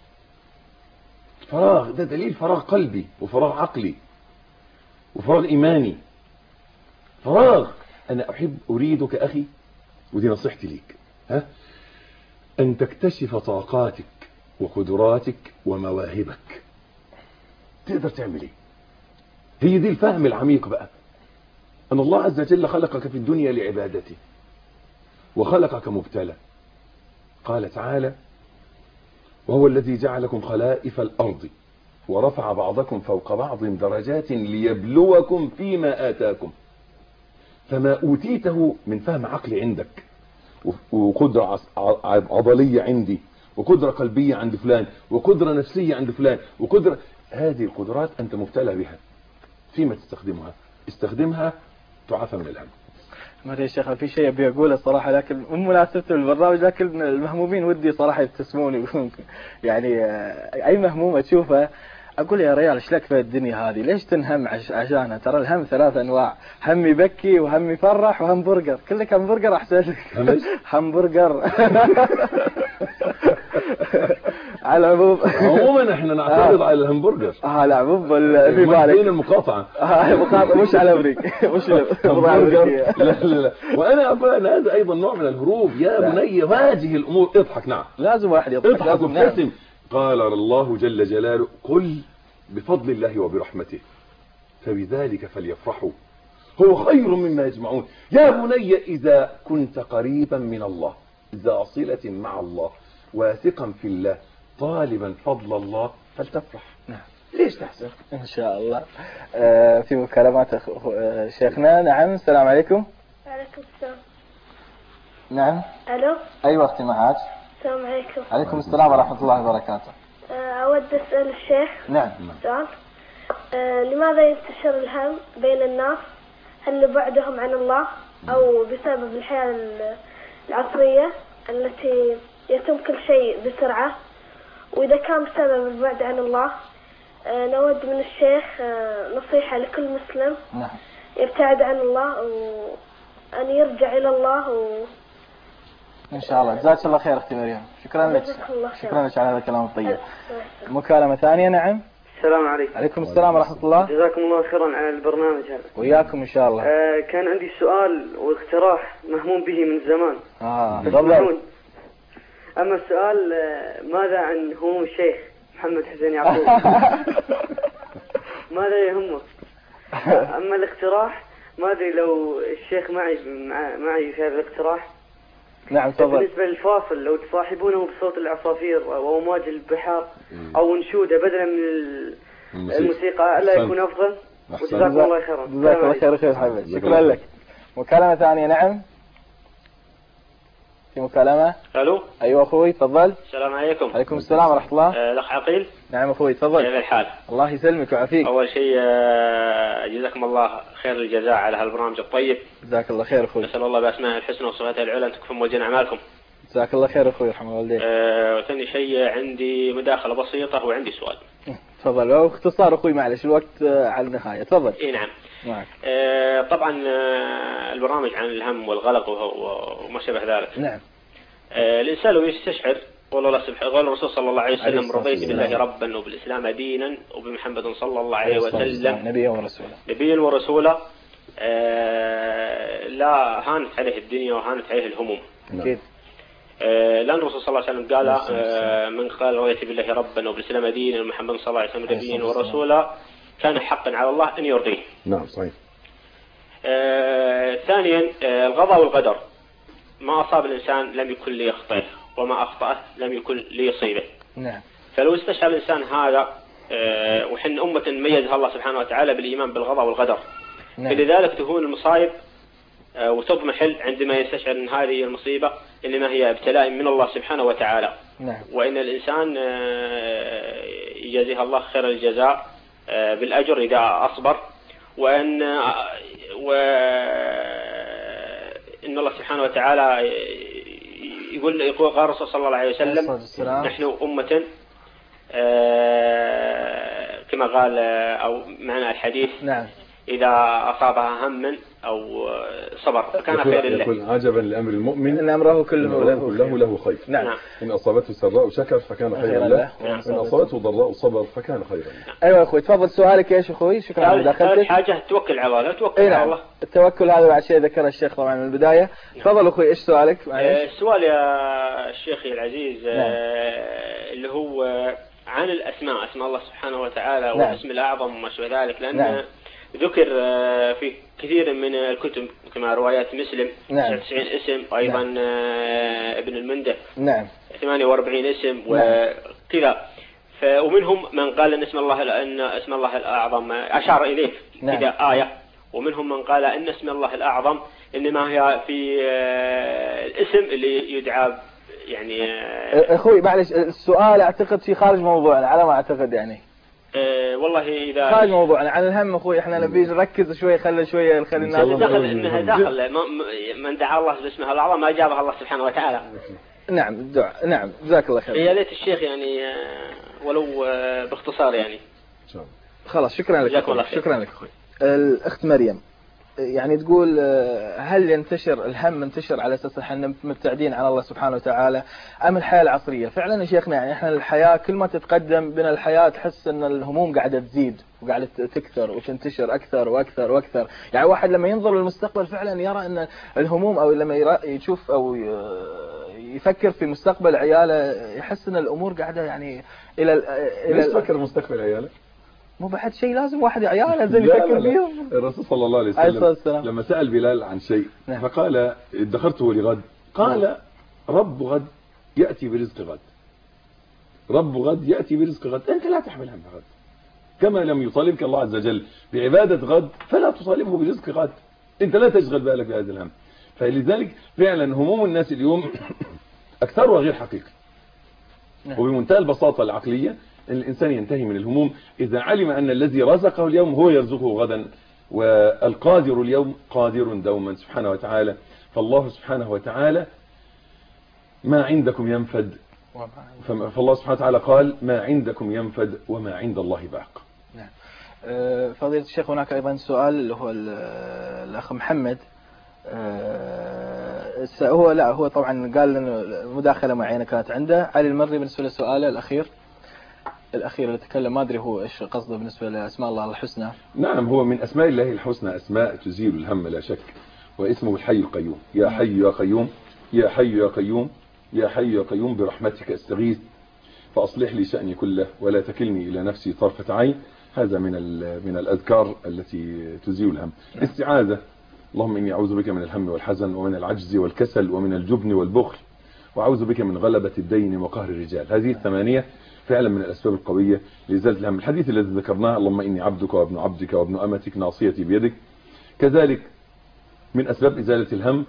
الفراغ ده دليل فراغ قلبي وفراغ عقلي وفراغ ايماني. فراغ. انا اريدك اخي، ودي نصيحتي ليك، ان تكتشف طاقاتك وقدراتك ومواهبك. تقدر تعمل ايه؟ هي دي الفهم العميق بقى. ان الله عز وجل خلقك في الدنيا لعبادته، وخلقك مبتلى. قال تعالى: وهو الذي جعلكم خلائف الارض ورفع بعضكم فوق بعض درجات ليبلوكم فيما آتاكم. فما أوتيته من فهم عقلي عندك، وقدرة عضلية عندي، وقدرة قلبية عند فلان، وقدرة نفسية عند فلان، وقدرة، هذه القدرات أنت مبتلى بها. فيما تستخدمها؟ استخدمها تعافى من الهم. ما ادري يا شيخ، في شيء ابي اقوله صراحه، لكن من مناسبته للبرنامج، لكن المهمومين ودي صراحه يبتسمون يعني اي مهمومه تشوفه اقول يا ريال ايش لك في الدنيا هذه؟ ليش تنهم عشانها؟ ترى الهم 3 انواع: هم يبكي وهم يفرح وهم برجر. كلك همبرجر احسن لك. همبرجر. على العموم عموما احنا نعترض على الهمبرجر. لا عموم في بالك بين المقاطعه. المقاطعه مش على امريكا، مش همبرجر. لا وانا اقول ان هذا ايضا نوع من الهروب. يا بني هذه الامور اضحك. نعم لازم واحد يضحك، اضحك وابتسم. قال الله جل جلاله: قل بفضل الله وبرحمته فبذلك فليفرحوا هو خير مما يجمعون. يا بني إذا كنت قريبا من الله، ذا صلة مع الله، واثقا في الله، طالبا فضل الله، فلتفرح. نعم. ليش تحزن؟ إن شاء الله. في مكالمات شيخنا. نعم، السلام عليكم. وعليكم السلام. نعم. ألو. أيوة أختي معك. السلام عليكم. عليكم السلام ورحمة الله وبركاته. أود أسأل الشيخ نعم سؤال. لماذا ينتشر الهم بين الناس؟ هل لبعدهم عن الله أو بسبب الحياة العصرية التي يتم كل شيء بسرعة؟ وإذا كان بسبب البعد عن الله نود من الشيخ نصيحة لكل مسلم نعم. يبتعد عن الله وأن يرجع إلى الله إن شاء الله. جزاك الله خير أختي مريم. شكرا لك. شكرا لك على هذا الكلام الطيب. مكالمة ثانية. نعم. السلام عليكم. عليكم السلام ورحمة الله. جزاكم الله خيرا على البرنامج هذا. وياكم إن شاء الله. كان عندي سؤال واقتراح مهموم به من زمان. تفضل. أما السؤال ماذا عن هموم الشيخ محمد حسين يعقوب؟ ماذا يهمه؟ أما الاقتراح ما أدري لو الشيخ معي في هذا الاقتراح. نعم تفضل. بالنسبة للفاصل لو تصاحبونه بصوت العصافير وأمواج البحار أو انشودة بدلا من الموسيقى ألا يكون أفضل؟ وجزاكم الله خيرا. جزاك الله خير حبيبي. شكرا لك. مكالمة ثانية. نعم. في مكالمة. الو. ايوه اخوي تفضل. السلام عليكم. عليكم السلام ورحمة الله. الاخ عقيل. نعم اخوي تفضل. كيف الحال؟ الله يسلمك ويعافيك. اول شيء جزاكم الله خير الجزاء على هالبرنامج الطيب. جزاك الله خير اخوي. نسأل الله باسماء الحسنى وصفاته العلى ان تكفوا موجين اعمالكم. جزاك الله خير اخوي يرحم والديك. وثاني شيء عندي مداخلة بسيطة وعندي سؤال. تفضل باختصار اخوي معلش الوقت على النهاية. تفضل. اي نعم. معك. طبعا البرنامج عن الهم والقلق وما شابه ذلك. نعم. الإنسان لو يستشعر قول الرسول صلى الله عليه وسلم رضيت بالله ربا وبالإسلام دينا وبمحمد صلى الله عليه وسلم نبيا ورسولا لا هانت عليه الدنيا وهانت عليه الهموم. أكيد. لأن الرسول صلى الله عليه وسلم قال من قال رضيت بالله ربا وبالإسلام دينا ومحمد صلى الله عليه وسلم نبيا ورسولا كان حقا على الله أن يرضيه. نعم صحيح. ثانيا القضاء والقدر ما أصاب الإنسان لم يكن ليخطئه وما أخطأه لم يكن ليصيبه. نعم. فلو استشعر الإنسان هذا وحن أمة ميزها الله سبحانه وتعالى بالإيمان بالقضاء والقدر. نعم. فلذلك تهون المصائب وتضمحل عندما يستشعر أن هذه المصيبة إنما هي ابتلاء من الله سبحانه وتعالى. نعم. وإن الإنسان يجازيها الله خير الجزاء بالأجر إذا أصبر وإن الله سبحانه وتعالى يقول قال الرسول صلى الله عليه وسلم نحن أمة كما قال أو معنى الحديث. نعم. إذا أصابها هم أو صبر فكان خير له. يقول عجبا لأمر المؤمن إن أمره كله له خير. نعم. إن أصابته سراء شكر فكان خيرا له وإن أصابته ضراء صبر فكان خيرا له. أيوة أخوي تفضل سؤالك إيش أخوي؟ شكرا على مداخلتك. حاجة التوكل على الله. توكل على الله. التوكل هذا بعد شيء ذكره الشيخ طبعا من البداية. تفضل أخوي إيش سؤالك؟ السؤال يا شيخي العزيز اللي هو عن الأسماء أسماء الله سبحانه وتعالى والاسم الأعظم وما شابه ذلك لأن ذكر في كثير من الكتب كما روايات مسلم 99 اسم وأيضا ابن المنده 48 اسم وكذا ومنهم من قال أن اسم الله الأعظم أشار إليه إذا آية ومنهم من قال أن اسم الله الأعظم إنما هي في الاسم اللي يدعى يعني أخوي معلش السؤال أعتقد في خارج موضوعنا على ما أعتقد يعني والله إذا خارج موضوعنا عن الهم أخوي إحنا نبي نركز شوي خلي الناس داخل من دعا الله باسمه الأعظم ما أجابه الله سبحانه وتعالى. نعم الدعاء. نعم جزاك الله خير. يا ليت الشيخ يعني ولو باختصار يعني. خلاص شكرا لك. شكرا لك أخوي. الأخت مريم يعني تقول هل ينتشر الهم منتشر على أساس احنا مبتعدين عن الله سبحانه وتعالى أم الحياة العصرية؟ فعلا يا شيخنا يعني احنا الحياة كل ما تتقدم بنا الحياة تحس ان الهموم قاعدة تزيد وقاعدة تكثر وتنتشر أكثر وأكثر وأكثر. يعني واحد لما ينظر للمستقبل فعلا يرى ان الهموم أو لما يشوف أو يفكر في مستقبل عياله يحس ان الأمور قاعدة يعني ليش تفكر مستقبل عياله؟ مو بعد شيء لازم واحد عياله زين يفكر فيهم. الرسول صلى الله عليه وسلم لما سأل بلال عن شيء فقال ادخرته لغد قال رب غد يأتي برزق غد. رب غد يأتي برزق غد. أنت لا تحمل هم غد كما لم يطالبك الله عز وجل بعبادة غد فلا تطالبه برزق غد. أنت لا تشغل بالك بهذا الهم. فلذلك فعلا هموم الناس اليوم أكثرها غير حقيقي وبمنتهى البساطة العقلية الإنسان ينتهي من الهموم إذا علم أن الذي رزقه اليوم هو يرزقه غدا والقادر اليوم قادر دوما سبحانه وتعالى. فالله سبحانه وتعالى ما عندكم ينفد فالله سبحانه وتعالى قال ما عندكم ينفد وما عند الله باق. نعم. فضيلة الشيخ هناك أيضا سؤال اللي هو الأخ محمد، هو طبعا قال إنه مداخلة معينة كانت عنده. علي المري بالنسبة لسؤاله الأخير اللي تكلم، ما أدري هو إيش قصده بالنسبة لأسماء الله الحسنى. نعم، هو من أسماء الله الحسنى أسماء تزيل الهم لا شك، واسمه الحي القيوم. يا حي يا قيوم، يا حي يا قيوم، يا حي يا قيوم برحمتك استغيث فأصلح لي شأني كله ولا تكلني إلى نفسي طرفة عين. هذا من الأذكار التي تزيل الهم. استعاذة، اللهم إني أعوذ بك من الهم والحزن ومن العجز والكسل ومن الجبن والبخل وأعوذ بك من غلبة الدين وقهر الرجال. هذه الثمانية فعلا من الأسباب القوية لإزالة الهم. الحديث الذي ذكرناه اللهم إني عبدك وابن عبدك وابن أمتك ناصيتي بيدك، كذلك من أسباب إزالة الهم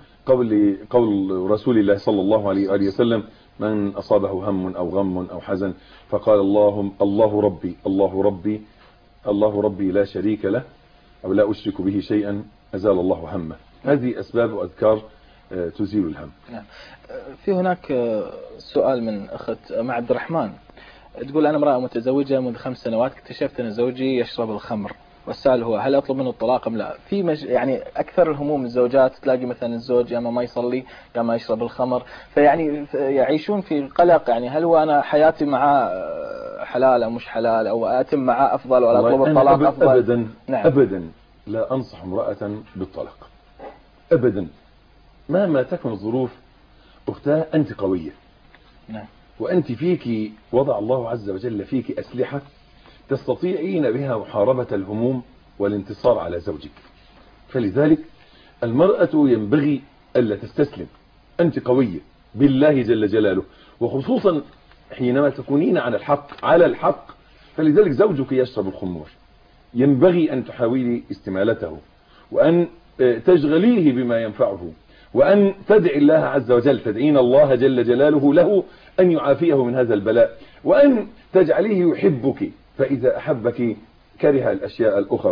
قول رسول الله صلى الله عليه وآله وسلم من أصابه هم أو غم أو حزن فقال الله ربي الله ربي الله ربي لا شريك له أو لا أشرك به شيئا أزال الله همه. هذه أسباب وأذكار تزيل الهم. نعم. في هناك سؤال من أخت مع عبد الرحمن، تقول أنا امرأة متزوجة منذ 5 سنوات، اكتشفت أن زوجي يشرب الخمر، والسؤال هو هل أطلب منه الطلاق أم لا؟ في يعني أكثر الهموم الزوجات تلاقي مثلا الزوج يا اما ما يصلي يا اما يشرب الخمر، فيعني يعيشون في قلق، يعني هل هو أنا حياتي معه حلال أو مش حلال، أو أتم معه أفضل ولا أطلب الطلاق أفضل؟ أبدا. نعم. أبدا لا أنصح امرأة بالطلاق أبدا مهما تكن الظروف. أختها أنت قوية. نعم. وأنت فيك وضع الله عز وجل فيك أسلحة تستطيعين بها محاربة الهموم والانتصار على زوجك. فلذلك المرأة ينبغي ألا تستسلم. أنت قوية بالله جل جلاله، وخصوصا حينما تكونين على الحق. فلذلك زوجك يشرب الخمور، ينبغي أن تحاولي استمالته وأن تشغليه بما ينفعه، وأن تدعي الله عز وجل، تدعين الله جل جلاله له أن يعافيه من هذا البلاء، وأن تجعليه يحبك، فإذا أحبك كره الأشياء الأخرى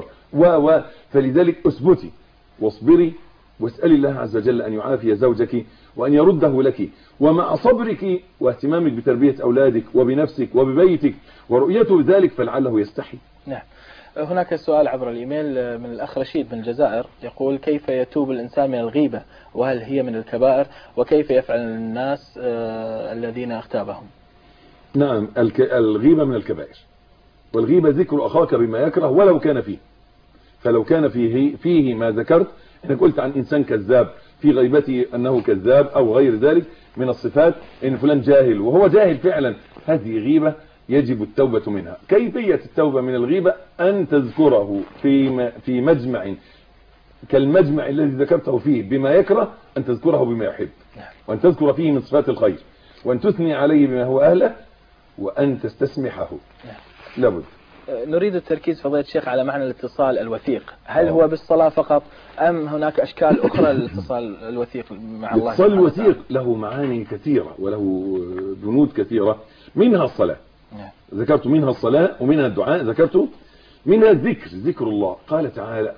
فلذلك أثبتي واصبري واسألي الله عز وجل أن يعافي زوجك وأن يرده لك. ومع صبرك واهتمامك بتربية أولادك وبنفسك وببيتك ورؤيته ذلك فلعله يستحي. نعم. هناك سؤال عبر الإيميل من الأخ رشيد من الجزائر، يقول كيف يتوب الإنسان من الغيبة، وهل هي من الكبائر، وكيف يفعل الناس الذين اغتابهم؟ نعم، الغيبة من الكبائر، والغيبة ذكر أخاك بما يكره ولو كان فيه. فلو كان فيه ما ذكرت، أنا قلت عن إنسان كذاب في غيبته أنه كذاب أو غير ذلك من الصفات، إن فلان جاهل وهو جاهل فعلا، هذه غيبة يجب التوبة منها. كيفية التوبة من الغيبة؟ أن تذكره في مجمع كالمجمع الذي ذكرته فيه بما يكره، أن تذكره بما يحب، وأن تذكر فيه من صفات الخير، وأن تثني عليه بما هو أهله، وأن تستسمحه. لابد. نريد التركيز فضيلة الشيخ على معنى الاتصال الوثيق، هل هو بالصلاة فقط أم هناك أشكال أخرى للاتصال الوثيق مع الله؟ الاتصال الوثيق له معاني كثيرة وله بنود كثيرة، منها الصلاة، ذكرت منها الصلاة، ومنها الدعاء ذكرته، منها ذكر الله. قال تعالى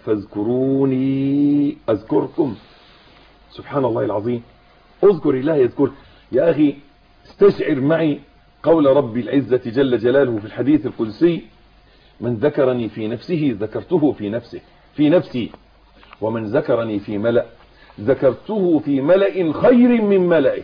فاذكروني أذكركم. سبحان الله العظيم، اذكر الله يذكرك. يا أخي استشعر معي قول ربي العزة جل جلاله في الحديث القدسي من ذكرني في نفسه ذكرته في نفسي ومن ذكرني في ملأ ذكرته في ملأ خير من ملئه.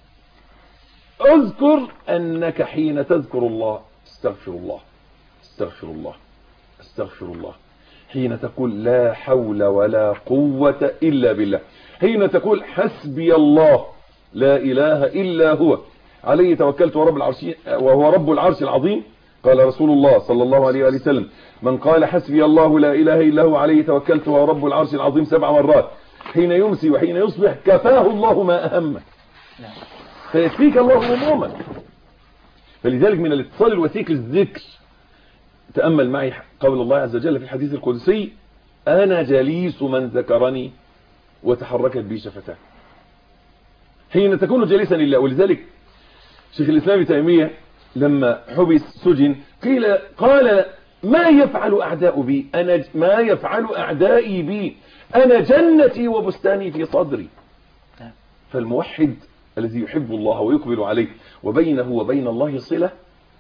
اذكر أنك حين تذكر الله استغفر الله استغفر الله استغفر الله، حين تقول لا حول ولا قوة إلا بالله، حين تقول حسبي الله لا إله إلا هو عليه توكلت وهو رب العرش العظيم. قال رسول الله صلى الله عليه وسلم من قال حسبي الله لا إله إلا هو عليه توكلت وهو رب العرش العظيم 7 مرات حين يمسي وحين يصبح كفاه الله ما أهمه، فيكفيك الله همومك. فلذلك من الاتصال الوثيق الذكر. تأمل معي قول الله عز وجل في الحديث القدسي أنا جليس من ذكرني وتحركت بي شفتاه. حين تكون جليسا لله. ولذلك شيخ الإسلام ابن تيمية لما حبس سجن قال ما يفعل أعداء بي، ما يفعل أعدائي بي، أنا جنتي وبستاني في صدري. فالموحد الذي يحب الله ويقبل عليه وبينه وبين الله صلة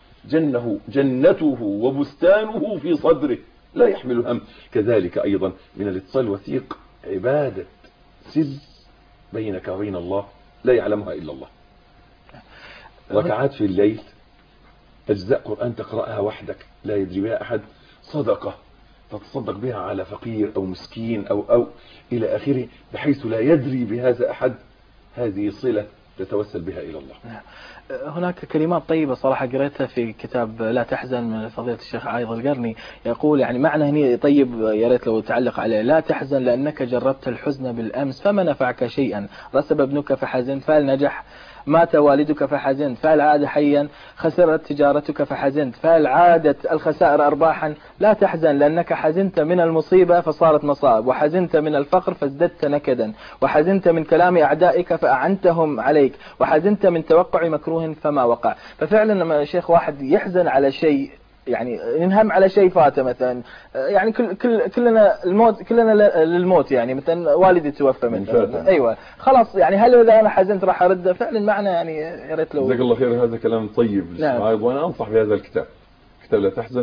جنته وبستانه في صدره لا يحمل هم. كذلك أيضا من الاتصال الوثيق عبادة سر بينك وبين الله لا يعلمها إلا الله. ركعات في الليل، أجزاء قرآن تقرأها وحدك لا يدري بها أحد، صدقة تتصدق بها على فقير أو مسكين أو إلى آخره بحيث لا يدري بهذا أحد، هذه صلة تتوسل بها إلى الله. هناك كلمات طيبة صراحة قرأتها في كتاب لا تحزن من فضيلة الشيخ عايض القرني، يقول يعني معنى هني طيب يا ريت لو تعلق عليه: لا تحزن لأنك جربت الحزن بالأمس فما نفعك شيئا، رسب ابنك فحزنت فهل نجح، مات والدك فحزنت فهل عاد حيا، خسرت تجارتك فحزنت فهل عادت الخسائر أرباحا. لا تحزن لأنك حزنت من المصيبة فصارت مصائب، وحزنت من الفقر فازددت نكدا، وحزنت من كلام أعدائك فأعنتهم عليك، وحزنت من توقع مكروه فما وقع. ففعلا لما شيخ واحد يحزن على شيء، يعني ينهم على شيء فاته مثلا، يعني كلنا الموت، كلنا للموت، يعني مثلا والدي توفى مثلا، ايوه خلاص، يعني هل اذا انا حزنت راح ارد؟ فعلا معنى يعني يا ريت لو جزاك الله خير، هذا كلام طيب. نعم. وانا انصح بهذا الكتاب، كتاب لا تحزن،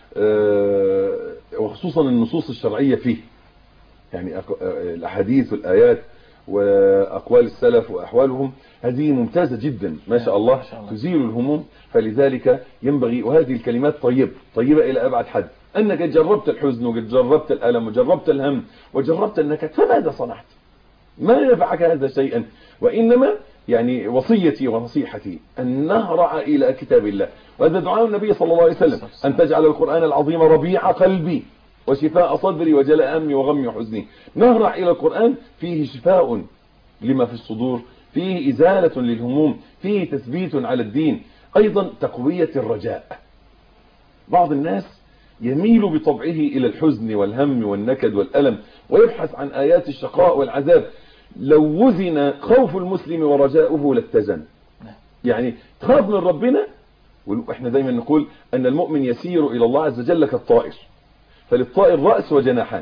وخصوصا النصوص الشرعيه فيه، يعني الاحاديث والايات واقوال السلف واحوالهم هذه ممتازه جدا ما شاء الله، تزيل الهموم. فلذلك ينبغي، وهذه الكلمات طيبه الى ابعد حد، انك جربت الحزن وقد جربت الالم وجربت الهم وجربت النكد، فماذا صنعت؟ ما نفعك هذا شيئا. وانما يعني وصيتي ونصيحتي ان نهرع الى كتاب الله، وهذا دعاء النبي صلى الله عليه وسلم: ان تجعل القرآن العظيم ربيع قلبي وشفاء صدري وجلاء همي وغمي وحزني. نهرع الى القرآن، فيه شفاء لما في الصدور، فيه ازالة للهموم، فيه تثبيت على الدين، ايضا تقوية الرجاء. بعض الناس يميل بطبعه الى الحزن والهم والنكد والألم ويبحث عن آيات الشقاء والعذاب. لو وزن خوف المسلم ورجاؤه لاتزن. يعني تخاف من ربنا، واحنا دايما نقول ان المؤمن يسير الى الله عز وجل كالطائر، فللطائر رأس وجناحان.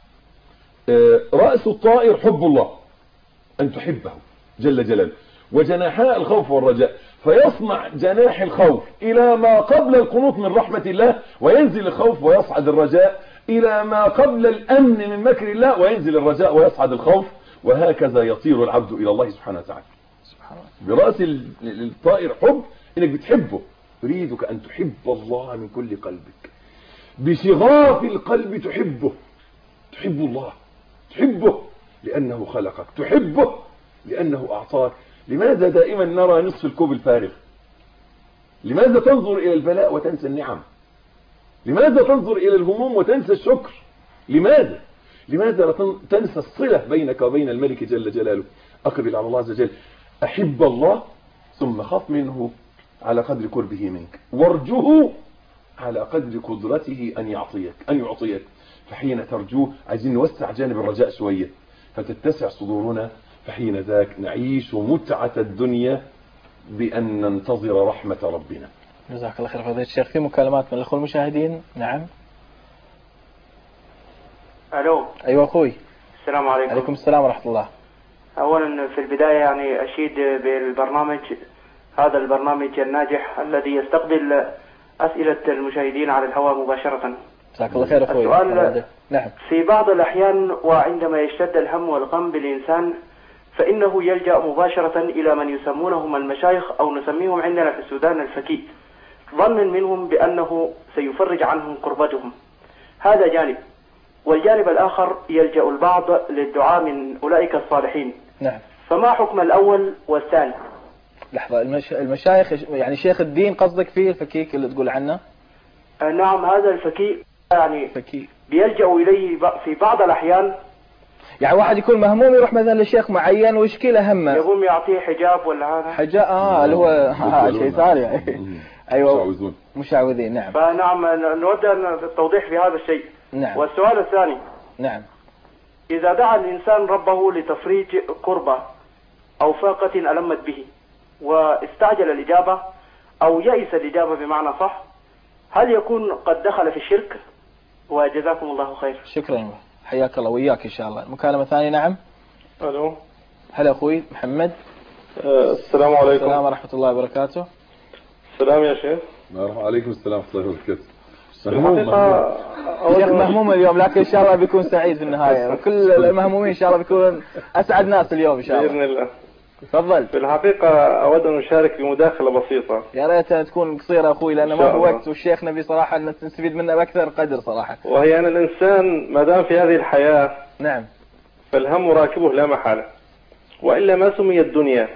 رأس الطائر حب الله، ان تحبه جل جلاله، وجناحاء الخوف والرجاء، فيصنع جناح الخوف الى ما قبل القنوط من رحمة الله، وينزل الخوف ويصعد الرجاء الى ما قبل الامن من مكر الله، وينزل الرجاء ويصعد الخوف، وهكذا يطير العبد الى الله سبحانه وتعالى. برأس الطائر حب، انك بتحبه، يريدك ان تحب الله من كل قلبك، بشغاف القلب تحبه، تحب الله، تحبه لانه خلقك، تحبه لانه اعطاك. لماذا دائما نرى نصف الكوب الفارغ؟ لماذا تنظر الى البلاء وتنسى النعم؟ لماذا تنظر الى الهموم وتنسى الشكر؟ لماذا لا تنسى الصلة بينك وبين الملك جل جلاله؟ اقبل على الله عز وجل، احب الله ثم خاف منه على قدر قربه منك، وارجوه على قدر قدرته ان يعطيك. فحين ترجوه، عايزين نوسع جانب الرجاء شوية فتتسع صدورنا، فحين ذاك نعيش متعة الدنيا بأن ننتظر رحمة ربنا. جزاك الله خير فضيلة الشيخ. في مكالمات من الأخوة المشاهدين. نعم. ألو. أيوة أخوي. السلام عليكم. عليكم السلام ورحمة الله. أولا في البداية يعني أشيد بالبرنامج، هذا البرنامج الناجح الذي يستقبل أسئلة المشاهدين على الهواء مباشرة. جزاك الله خير أخوي. السؤال: نعم. في بعض الأحيان وعندما يشتد الهم والغم بالإنسان فإنه يلجأ مباشرة إلى من يسمونهم المشايخ أو نسميهم عندنا في السودان الفكي، ظنا منهم بأنه سيفرج عنهم كربتهم. هذا جانب. والجانب الآخر يلجأ البعض للدعاء من أولئك الصالحين. نعم. فما حكم الأول والثاني؟ لحظة، المشايخ يعني شيخ الدين قصدك فيه الفكيك اللي تقول عنه؟ نعم، هذا الفكي يعني فكي بيلجأ إليه في بعض الأحيان. يعني واحد يكون مهموم يروح مثلا لشيخ معين ويشكي له همه، يقوم يعطيه حجاب ولا هذا حجاب اللي هو شيء ثاني يعني. ايوه مشعوذين. نعم. فنعم نود التوضيح في هذا الشيء. نعم. والسؤال الثاني: نعم، إذا دعا الإنسان ربه لتفريج كربة أو فاقة ألمت به واستعجل الإجابة أو يئس الإجابة بمعنى صح، هل يكون قد دخل في الشرك؟ وجزاكم الله خير. شكرا، حياك الله وياك إن شاء الله. مكالمة ثانية. نعم. ألو. هلا أخوي محمد. السلام عليكم. السلام ورحمة الله وبركاته. السلام يا شيخ. وعليكم السلام ورحمة الله وبركاته. شيخ مهموم اليوم، لكن إن شاء الله بيكون سعيد في النهاية. كل المهمومين إن شاء الله بيكون أسعد ناس اليوم إن شاء الله. بإذن الله. تفضل. في الحقيقة أود أن أشارك بمداخلة بسيطة. يا ريت تكون قصيرة أخوي، لأنه ما في وقت، والشيخ نبي صراحة أن نستفيد منه بأكثر قدر صراحة. وهي أن الإنسان ما دام في هذه الحياة نعم فالهم راكبه لا محالة، وإلا ما سمي الدنيا.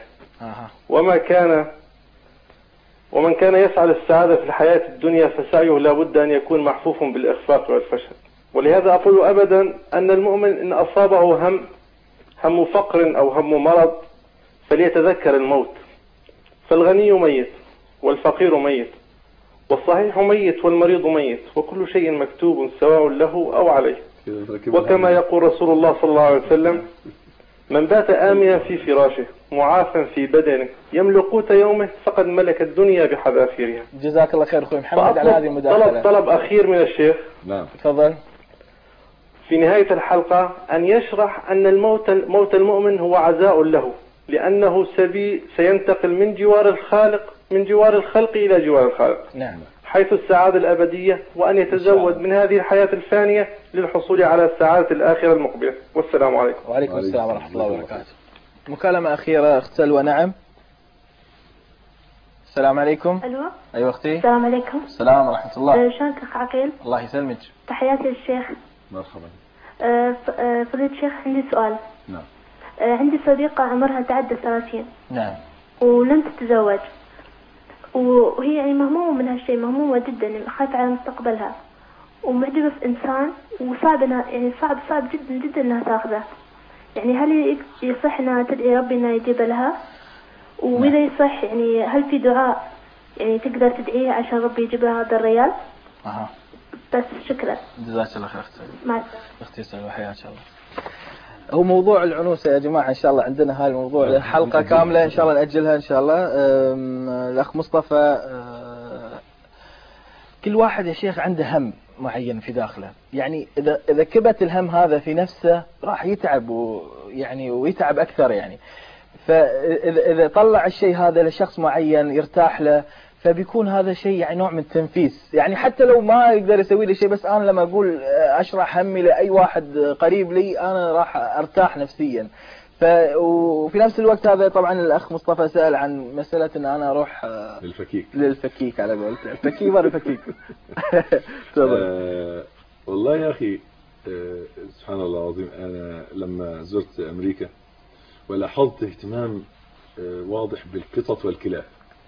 ومن كان يسعى للسعادة في الحياة الدنيا فسعيه لا بد أن يكون محفوف بالإخفاق والفشل. ولهذا أقول أبدا أن المؤمن إن أصابه هم فقر أو هم مرض فليتذكر الموت، فالغني ميت والفقير ميت والصحيح ميت والمريض ميت، وكل شيء مكتوب سواء له أو عليه. وكما يقول رسول الله صلى الله عليه وسلم: من بات آمنا في فراشه معافا في بدنه يملك قوت يومه فقد ملك الدنيا بحذافيرها. جزاك الله خير أخوي محمد على هذه المداخلة. طلب أخير من الشيخ. نعم تفضل. في نهاية الحلقة أن يشرح أن موت المؤمن هو عزاء له، لأنه سينتقل من جوار الخلق إلى جوار الخالق. نعم. حيث السعادة الأبدية، وأن يتزود من هذه الحياة الفانية للحصول على السعادة الآخرة المقبلة. والسلام عليكم. وعليكم السلام ورحمة الله وبركاته. مكالمة أخيرة أخت سلوى. نعم. السلام عليكم. ألو. أيوة أختي. السلام عليكم. السلام ورحمة الله. شلونك أخ عقيل؟ الله يسلمك. تحياتي للشيخ. مرحبا. فضيلة الشيخ عندي سؤال. نعم. عندي صديقة عمرها تعدى 30. نعم. ولم تتزوج، وهي يعني مهمومة من هالشيء، مهمومة جدا، خايفة على مستقبلها، ومعجبة في إنسان، وصعب انها يعني صعب جدا جدا انها تاخذه. يعني هل يصح انها تدعي ربي انه يجيب لها؟ واذا يصح يعني هل في دعاء يعني تقدر تدعيه عشان ربي يجيب لها هذا الريال؟ بس شكرا. جزاك الله خير اختي. مع السلامة. اختي سلوى حياك الله. هو موضوع العنوسة يا جماعة إن شاء الله عندنا هاي الموضوع حلقة كاملة إن شاء الله نأجلها إن شاء الله. الأخ مصطفى، كل واحد يا شيخ عنده هم معين في داخله، يعني إذا كبت الهم هذا في نفسه راح يتعب ويتعب أكثر يعني. فإذا طلع الشيء هذا لشخص معين يرتاح له فبيكون هذا شيء يعني نوع من التنفيس، يعني حتى لو ما يقدر يسوي لي شيء، بس أنا لما أقول أشرح همي لأي واحد قريب لي أنا راح أرتاح نفسيا. وفي نفس الوقت هذا طبعا الأخ مصطفى سأل عن مسألة أن أنا أروح للفكيك على قولته، الفكيك ولا الفكيك. والله يا أخي سبحان الله العظيم، أنا لما زرت أمريكا ولاحظت اهتمام واضح بالقطط والكلاب.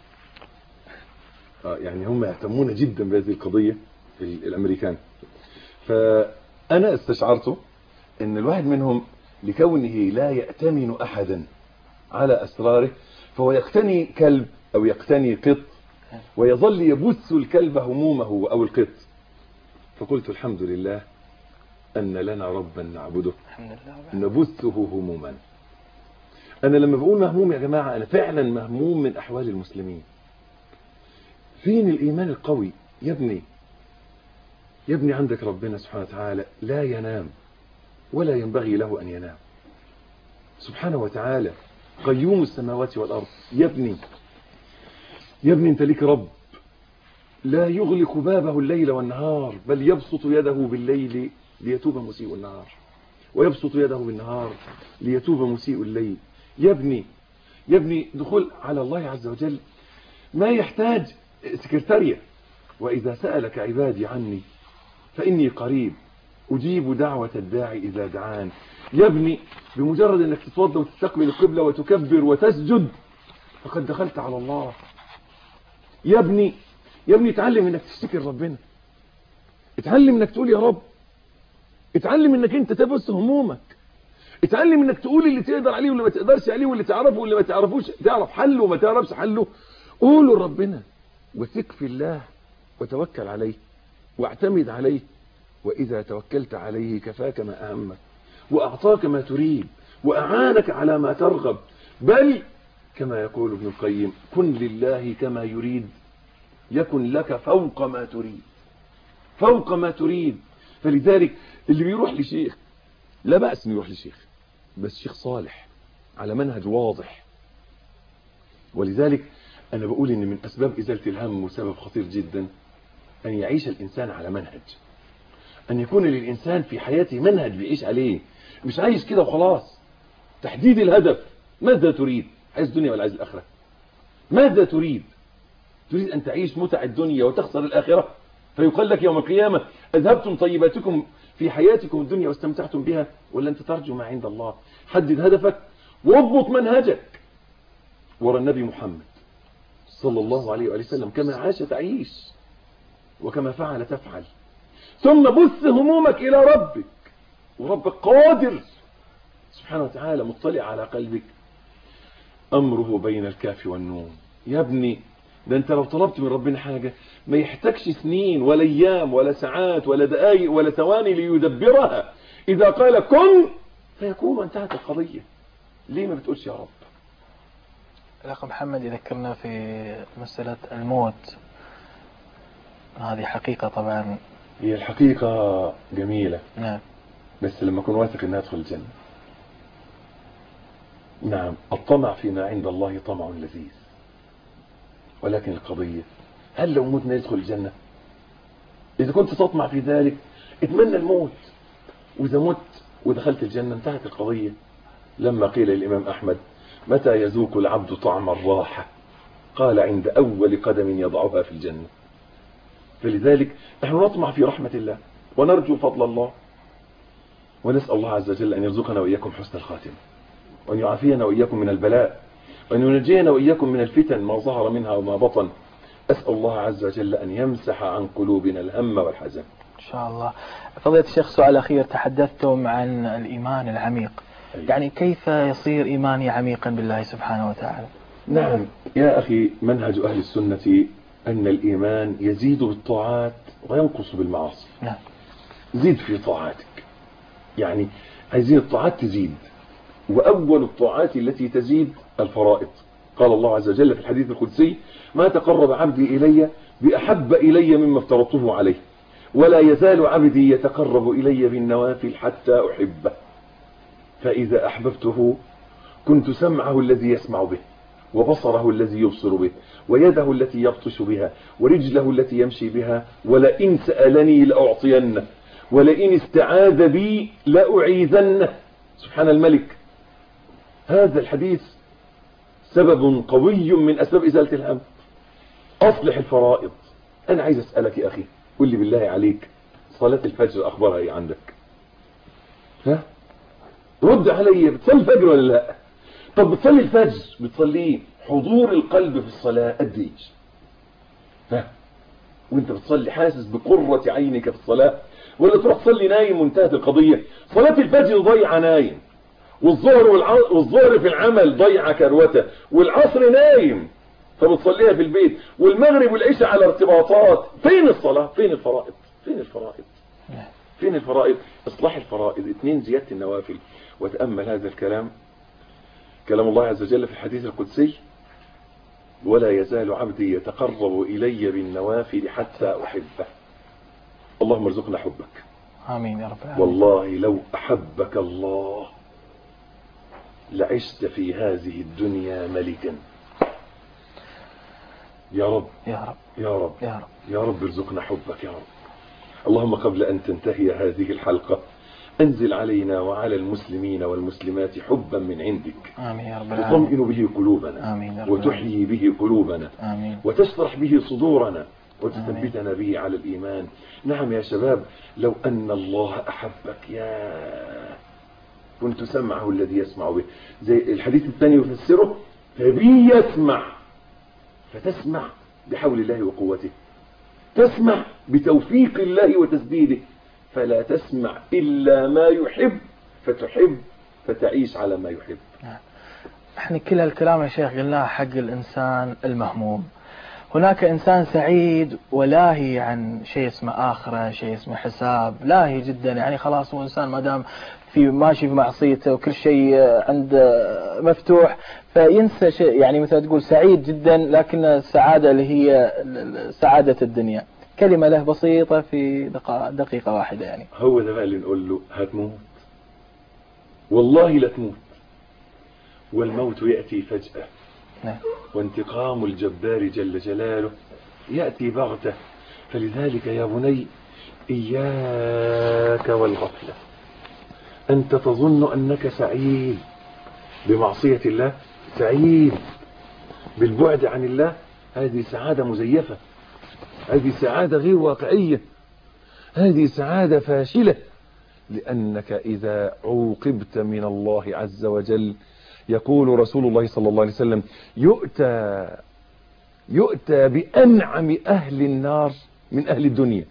يعني هم يهتمون جدا بهذه القضية الأمريكان. فأنا استشعرت أن الواحد منهم لكونه لا يأتمن أحدا على أسراره فهو يقتني كلب أو يقتني قط ويظل يبث الكلب همومه أو القط. فقلت الحمد لله أن لنا ربا نعبده نبثه هموما. أنا لما بقول مهموم يا جماعة أنا فعلا مهموم من أحوال المسلمين. فين الإيمان القوي يا ابني عندك ربنا سبحانه وتعالى لا ينام ولا ينبغي له أن ينام سبحانه وتعالى، قيوم السماوات والأرض. يا ابني أنت ليك رب لا يغلق بابه الليل والنهار، بل يبسط يده بالليل ليتوب مسيء النهار، ويبسط يده بالنهار ليتوب مسيء الليل. يا ابني دخول على الله عز وجل ما يحتاج سكرتارية. وإذا سألك عبادي عني فإني قريب أجيب دعوة الداعي إذا دعان. يا ابني بمجرد أنك تتوضى وتستقبل القبلة وتكبر وتسجد فقد دخلت على الله. يا ابني اتعلم أنك تشتكر ربنا، اتعلم أنك تقول يا رب، اتعلم أنك أنت تبث همومك، اتعلم أنك تقول اللي تقدر عليه واللي ما تقدرش عليه، واللي تعرفه واللي ما تعرفوش، تعرف حله وما تعرفش حله قوله لربنا وثق في الله وتوكل عليه واعتمد عليه. وإذا توكلت عليه كفاك ما أهمك وأعطاك ما تريد وأعانك على ما ترغب. بل كما يقول ابن القيم كن لله كما يريد يكن لك فوق ما تريد. فلذلك اللي بيروح لشيخ لا بأس انه يروح لشيخ، بس شيخ صالح على منهج واضح ولذلك أنا بقول إن من أسباب إزالة الهم وسبب خطير جدا أن يعيش الإنسان على منهج، أن يكون للإنسان في حياته منهج بيعيش عليه، مش عايش كده وخلاص. تحديد الهدف، ماذا تريد؟ عايز الدنيا ولا عايز الآخرة؟ ماذا تريد؟ تريد أن تعيش متع الدنيا وتخسر الآخرة، فيقال لك يوم القيامة أذهبتم طيباتكم في حياتكم الدنيا واستمتعتم بها، ولا أنت ترجو ما عند الله؟ حدد هدفك واضبط منهجك ورا النبي محمد صلى الله عليه وآله وسلم، كما عاش تعيش وكما فعل تفعل. ثم بث همومك إلى ربك، وربك قادر سبحانه وتعالى مطلع على قلبك، أمره بين الكاف والنون. يا ابني ده أنت لو طلبت من ربنا حاجة ما يحتاجش سنين ولا أيام ولا ساعات ولا دقائق ولا ثواني ليدبرها، إذا قال كن فيكون وانتهت القضية. ليه ما بتقولش يا رب؟ الأخ محمد يذكرنا في مسألة الموت، هذه حقيقة طبعا، هي الحقيقة جميلة، نعم، بس لما أكون واثق أنها أدخل الجنة. نعم، الطمع فيما عند الله طمع لذيذ، ولكن القضية هل لو متنا يدخل الجنة؟ إذا كنت تطمع في ذلك اتمنى الموت، وإذا مت ودخلت الجنة انتهت القضية. لما قيل للإمام أحمد متى يذوق العبد طعم الراحة؟ قال عند أول قدم يضعها في الجنة. فلذلك نحن نطمع في رحمة الله ونرجو فضل الله، ونسأل الله عز وجل أن يرزقنا وإياكم حسن الخاتمة، وأن يعافينا وإياكم من البلاء، وأن ينجينا وإياكم من الفتن ما ظهر منها وما بطن. أسأل الله عز وجل أن يمسح عن قلوبنا الهم والحزن إن شاء الله. فضيلة الشيخ، سؤال أخير، تحدثتم عن الإيمان العميق، يعني كيف يصير إيماني عميقا بالله سبحانه وتعالى؟ نعم يا أخي، منهج أهل السنة أن الإيمان يزيد بالطاعات وينقص بالمعاصي. نعم. زيد في طاعاتك، يعني عايزين الطاعات تزيد، وأول الطاعات التي تزيد الفرائض. قال الله عز وجل في الحديث القدسي ما تقرب عبدي إلي بأحب إلي مما افترضته عليه، ولا يزال عبدي يتقرب إلي بالنوافل حتى أحبه، فإذا أحببته كنت سمعه الذي يسمع به، وبصره الذي يبصر به، ويده التي يبطش بها، ورجله التي يمشي بها، ولئن سألني لأعطينه، ولئن استعاذ بي لأعيذنه. سبحان الملك. هذا الحديث سبب قوي من أسباب إزالة الهم. أصلح الفرائض. أنا عايز أسألك يا أخي، قل لي بالله عليك، صلاة الفجر أخبارها إيه عندك؟ ها؟ رد علي، بتصلي الفجر ولا لا؟ طب بتصلي الفجر بتصليه حضور القلب في الصلاة قد ايه؟ ها؟ وانت بتصلي حاسس بقرة عينك في الصلاة، ولا تروح تصلي نايم وانتهت القضية؟ صلاة الفجر ضيعة نايم، والظهر في العمل ضيعة كروته، والعصر نايم فبتصليها في البيت، والمغرب والعشاء على ارتباطات. فين الصلاة؟ فين الفرائض؟ فين الفرائض؟ فين الفرائض؟ اصلاح الفرائض. 2 زيادة النوافل. وتأمل هذا الكلام، كلام الله عز وجل في الحديث القدسي ولا يزال عبدي يتقرب إلي بالنوافل حتى أحبه. اللهم ارزقنا حبك. آمين يا رب العالمين. والله لو أحبك الله لعشت في هذه الدنيا ملكا. يا رب يا رب يا رب يا رب يا رب ارزقنا حبك يا رب. اللهم قبل أن تنتهي هذه الحلقة أنزل علينا وعلى المسلمين والمسلمات حبا من عندك. آمين يا رب العالمين. تطمئن به قلوبنا. آمين يا رب وتحيي به قلوبنا. آمين. وتشرح به صدورنا وتثبتنا به على الإيمان. نعم يا شباب، لو أن الله أحبك يا كنت سمعه الذي يسمع به. زي الحديث الثاني يفسره فبي يسمع، فتسمع بحول الله وقوته، تسمع بتوفيق الله وتسديده، فلا تسمع إلا ما يحب فتحب فتعيش على ما يحب. احنا كل الكلام يا شيخ قلناه حق الإنسان المهموم. هناك إنسان سعيد ولاهي عن شيء اسمه آخرة، شيء اسمه حساب، لاهي جدا، يعني خلاص هو إنسان ما دام في ماشي في معصيته وكل شيء عنده مفتوح، فينسى شيء، يعني مثل تقول سعيد جدا لكن السعادة اللي هي سعادة الدنيا. كلمة له بسيطة في دقيقة واحدة يعني. هو ده بقى اللي نقول له هتموت، والله لا تموت، والموت يأتي فجأة وانتقام الجبار جل جلاله يأتي بغتة. فلذلك يا بني إياك والغفلة. أنت تظن أنك سعيد بمعصية الله، سعيد بالبعد عن الله، هذه سعادة مزيفة، هذه سعادة غير واقعية، هذه سعادة فاشلة. لأنك إذا عوقبت من الله عز وجل، يقول رسول الله صلى الله عليه وسلم: يؤتى بأنعم أهل النار من أهل الدنيا،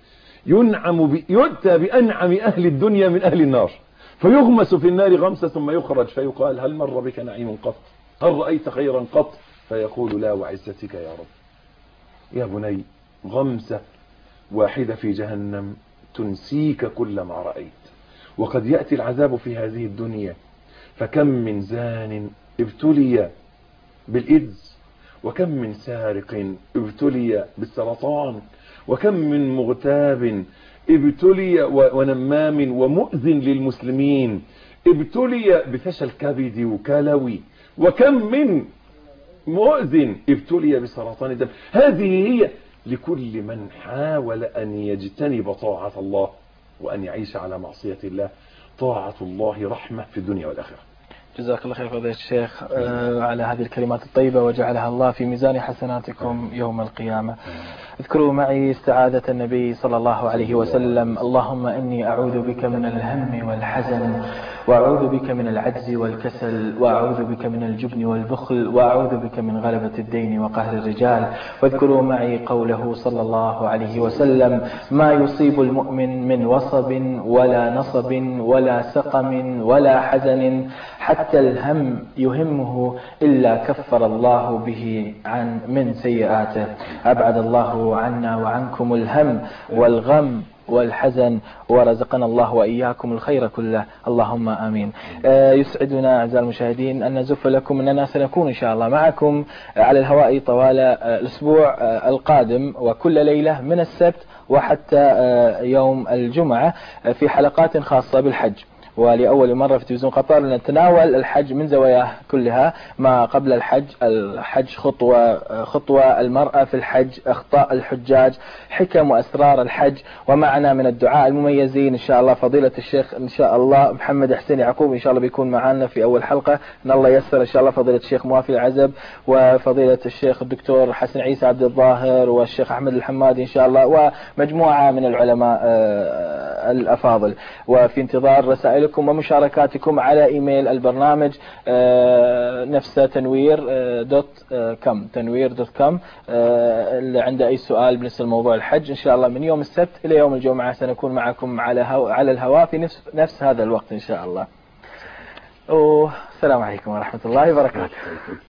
يؤتى بأنعم أهل الدنيا من أهل النار، فيغمس في النار غمسة ثم يخرج فيقال: هل مر بك نعيم قط؟ هل رأيت خيرا قط؟ فيقول: لا وعزتك يا رب. يا بني، غمسة واحدة في جهنم تنسيك كل ما رأيت. وقد يأتي العذاب في هذه الدنيا، فكم من زان ابتلي بالإيدز، وكم من سارق ابتلي بالسرطان، وكم من مغتاب ابتلي ونمام ومؤذن للمسلمين ابتلي بفشل كبدي وكلوي، وكم من مؤذن ابتلي بسرطان الدم. هذه هي لكل من حاول أن يجتنب طاعة الله وأن يعيش على معصية الله. طاعة الله رحمة في الدنيا والآخرة. جزاك الله خير فضيلة الشيخ على هذه الكلمات الطيبة، وجعلها الله في ميزان حسناتكم يوم القيامة. اذكروا معي استعاذة النبي صلى الله عليه وسلم: اللهم إني أعوذ بك من الهم والحزن، وأعوذ بك من العجز والكسل، وأعوذ بك من الجبن والبخل، وأعوذ بك من غلبة الدين وقهر الرجال. واذكروا معي قوله صلى الله عليه وسلم: ما يصيب المؤمن من وصب ولا نصب ولا سقم ولا حزن حتى الهم يهمه إلا كفر الله به من سيئاته. أبعد الله عنا وعنكم الهم والغم والحزن، ورزقنا الله وإياكم الخير كله، اللهم آمين. يسعدنا أعزائي المشاهدين أن نزف لكم أننا سنكون إن شاء الله معكم على الهواء طوال الأسبوع القادم، وكل ليلة من السبت وحتى يوم الجمعة في حلقات خاصة بالحج. ولأول مرة في تلفزيون قطر نتناول الحج من زواياه كلها، ما قبل الحج خطوة المرأة في الحج، أخطاء الحجاج، حكم وأسرار الحج. ومعنا من الدعاء المميزين إن شاء الله فضيلة الشيخ إن شاء الله محمد حسين يعقوب، إن شاء الله بيكون معنا في أول حلقة إن الله يسر إن شاء الله. فضيلة الشيخ موافي العزب، وفضيلة الشيخ الدكتور حسن عيسى عبد الظاهر، والشيخ أحمد الحمادي إن شاء الله، ومجموعة من العلماء الأفاضل. وفي انتظار رسائلكم ومشاركاتكم على إيميل البرنامج نفسه تنوير.com. اللي عنده أي سؤال بالنسبة لموضوع الحج إن شاء الله من يوم السبت إلى يوم الجمعة سنكون معكم على الهواء في نفس هذا الوقت إن شاء الله. والسلام عليكم ورحمة الله وبركاته.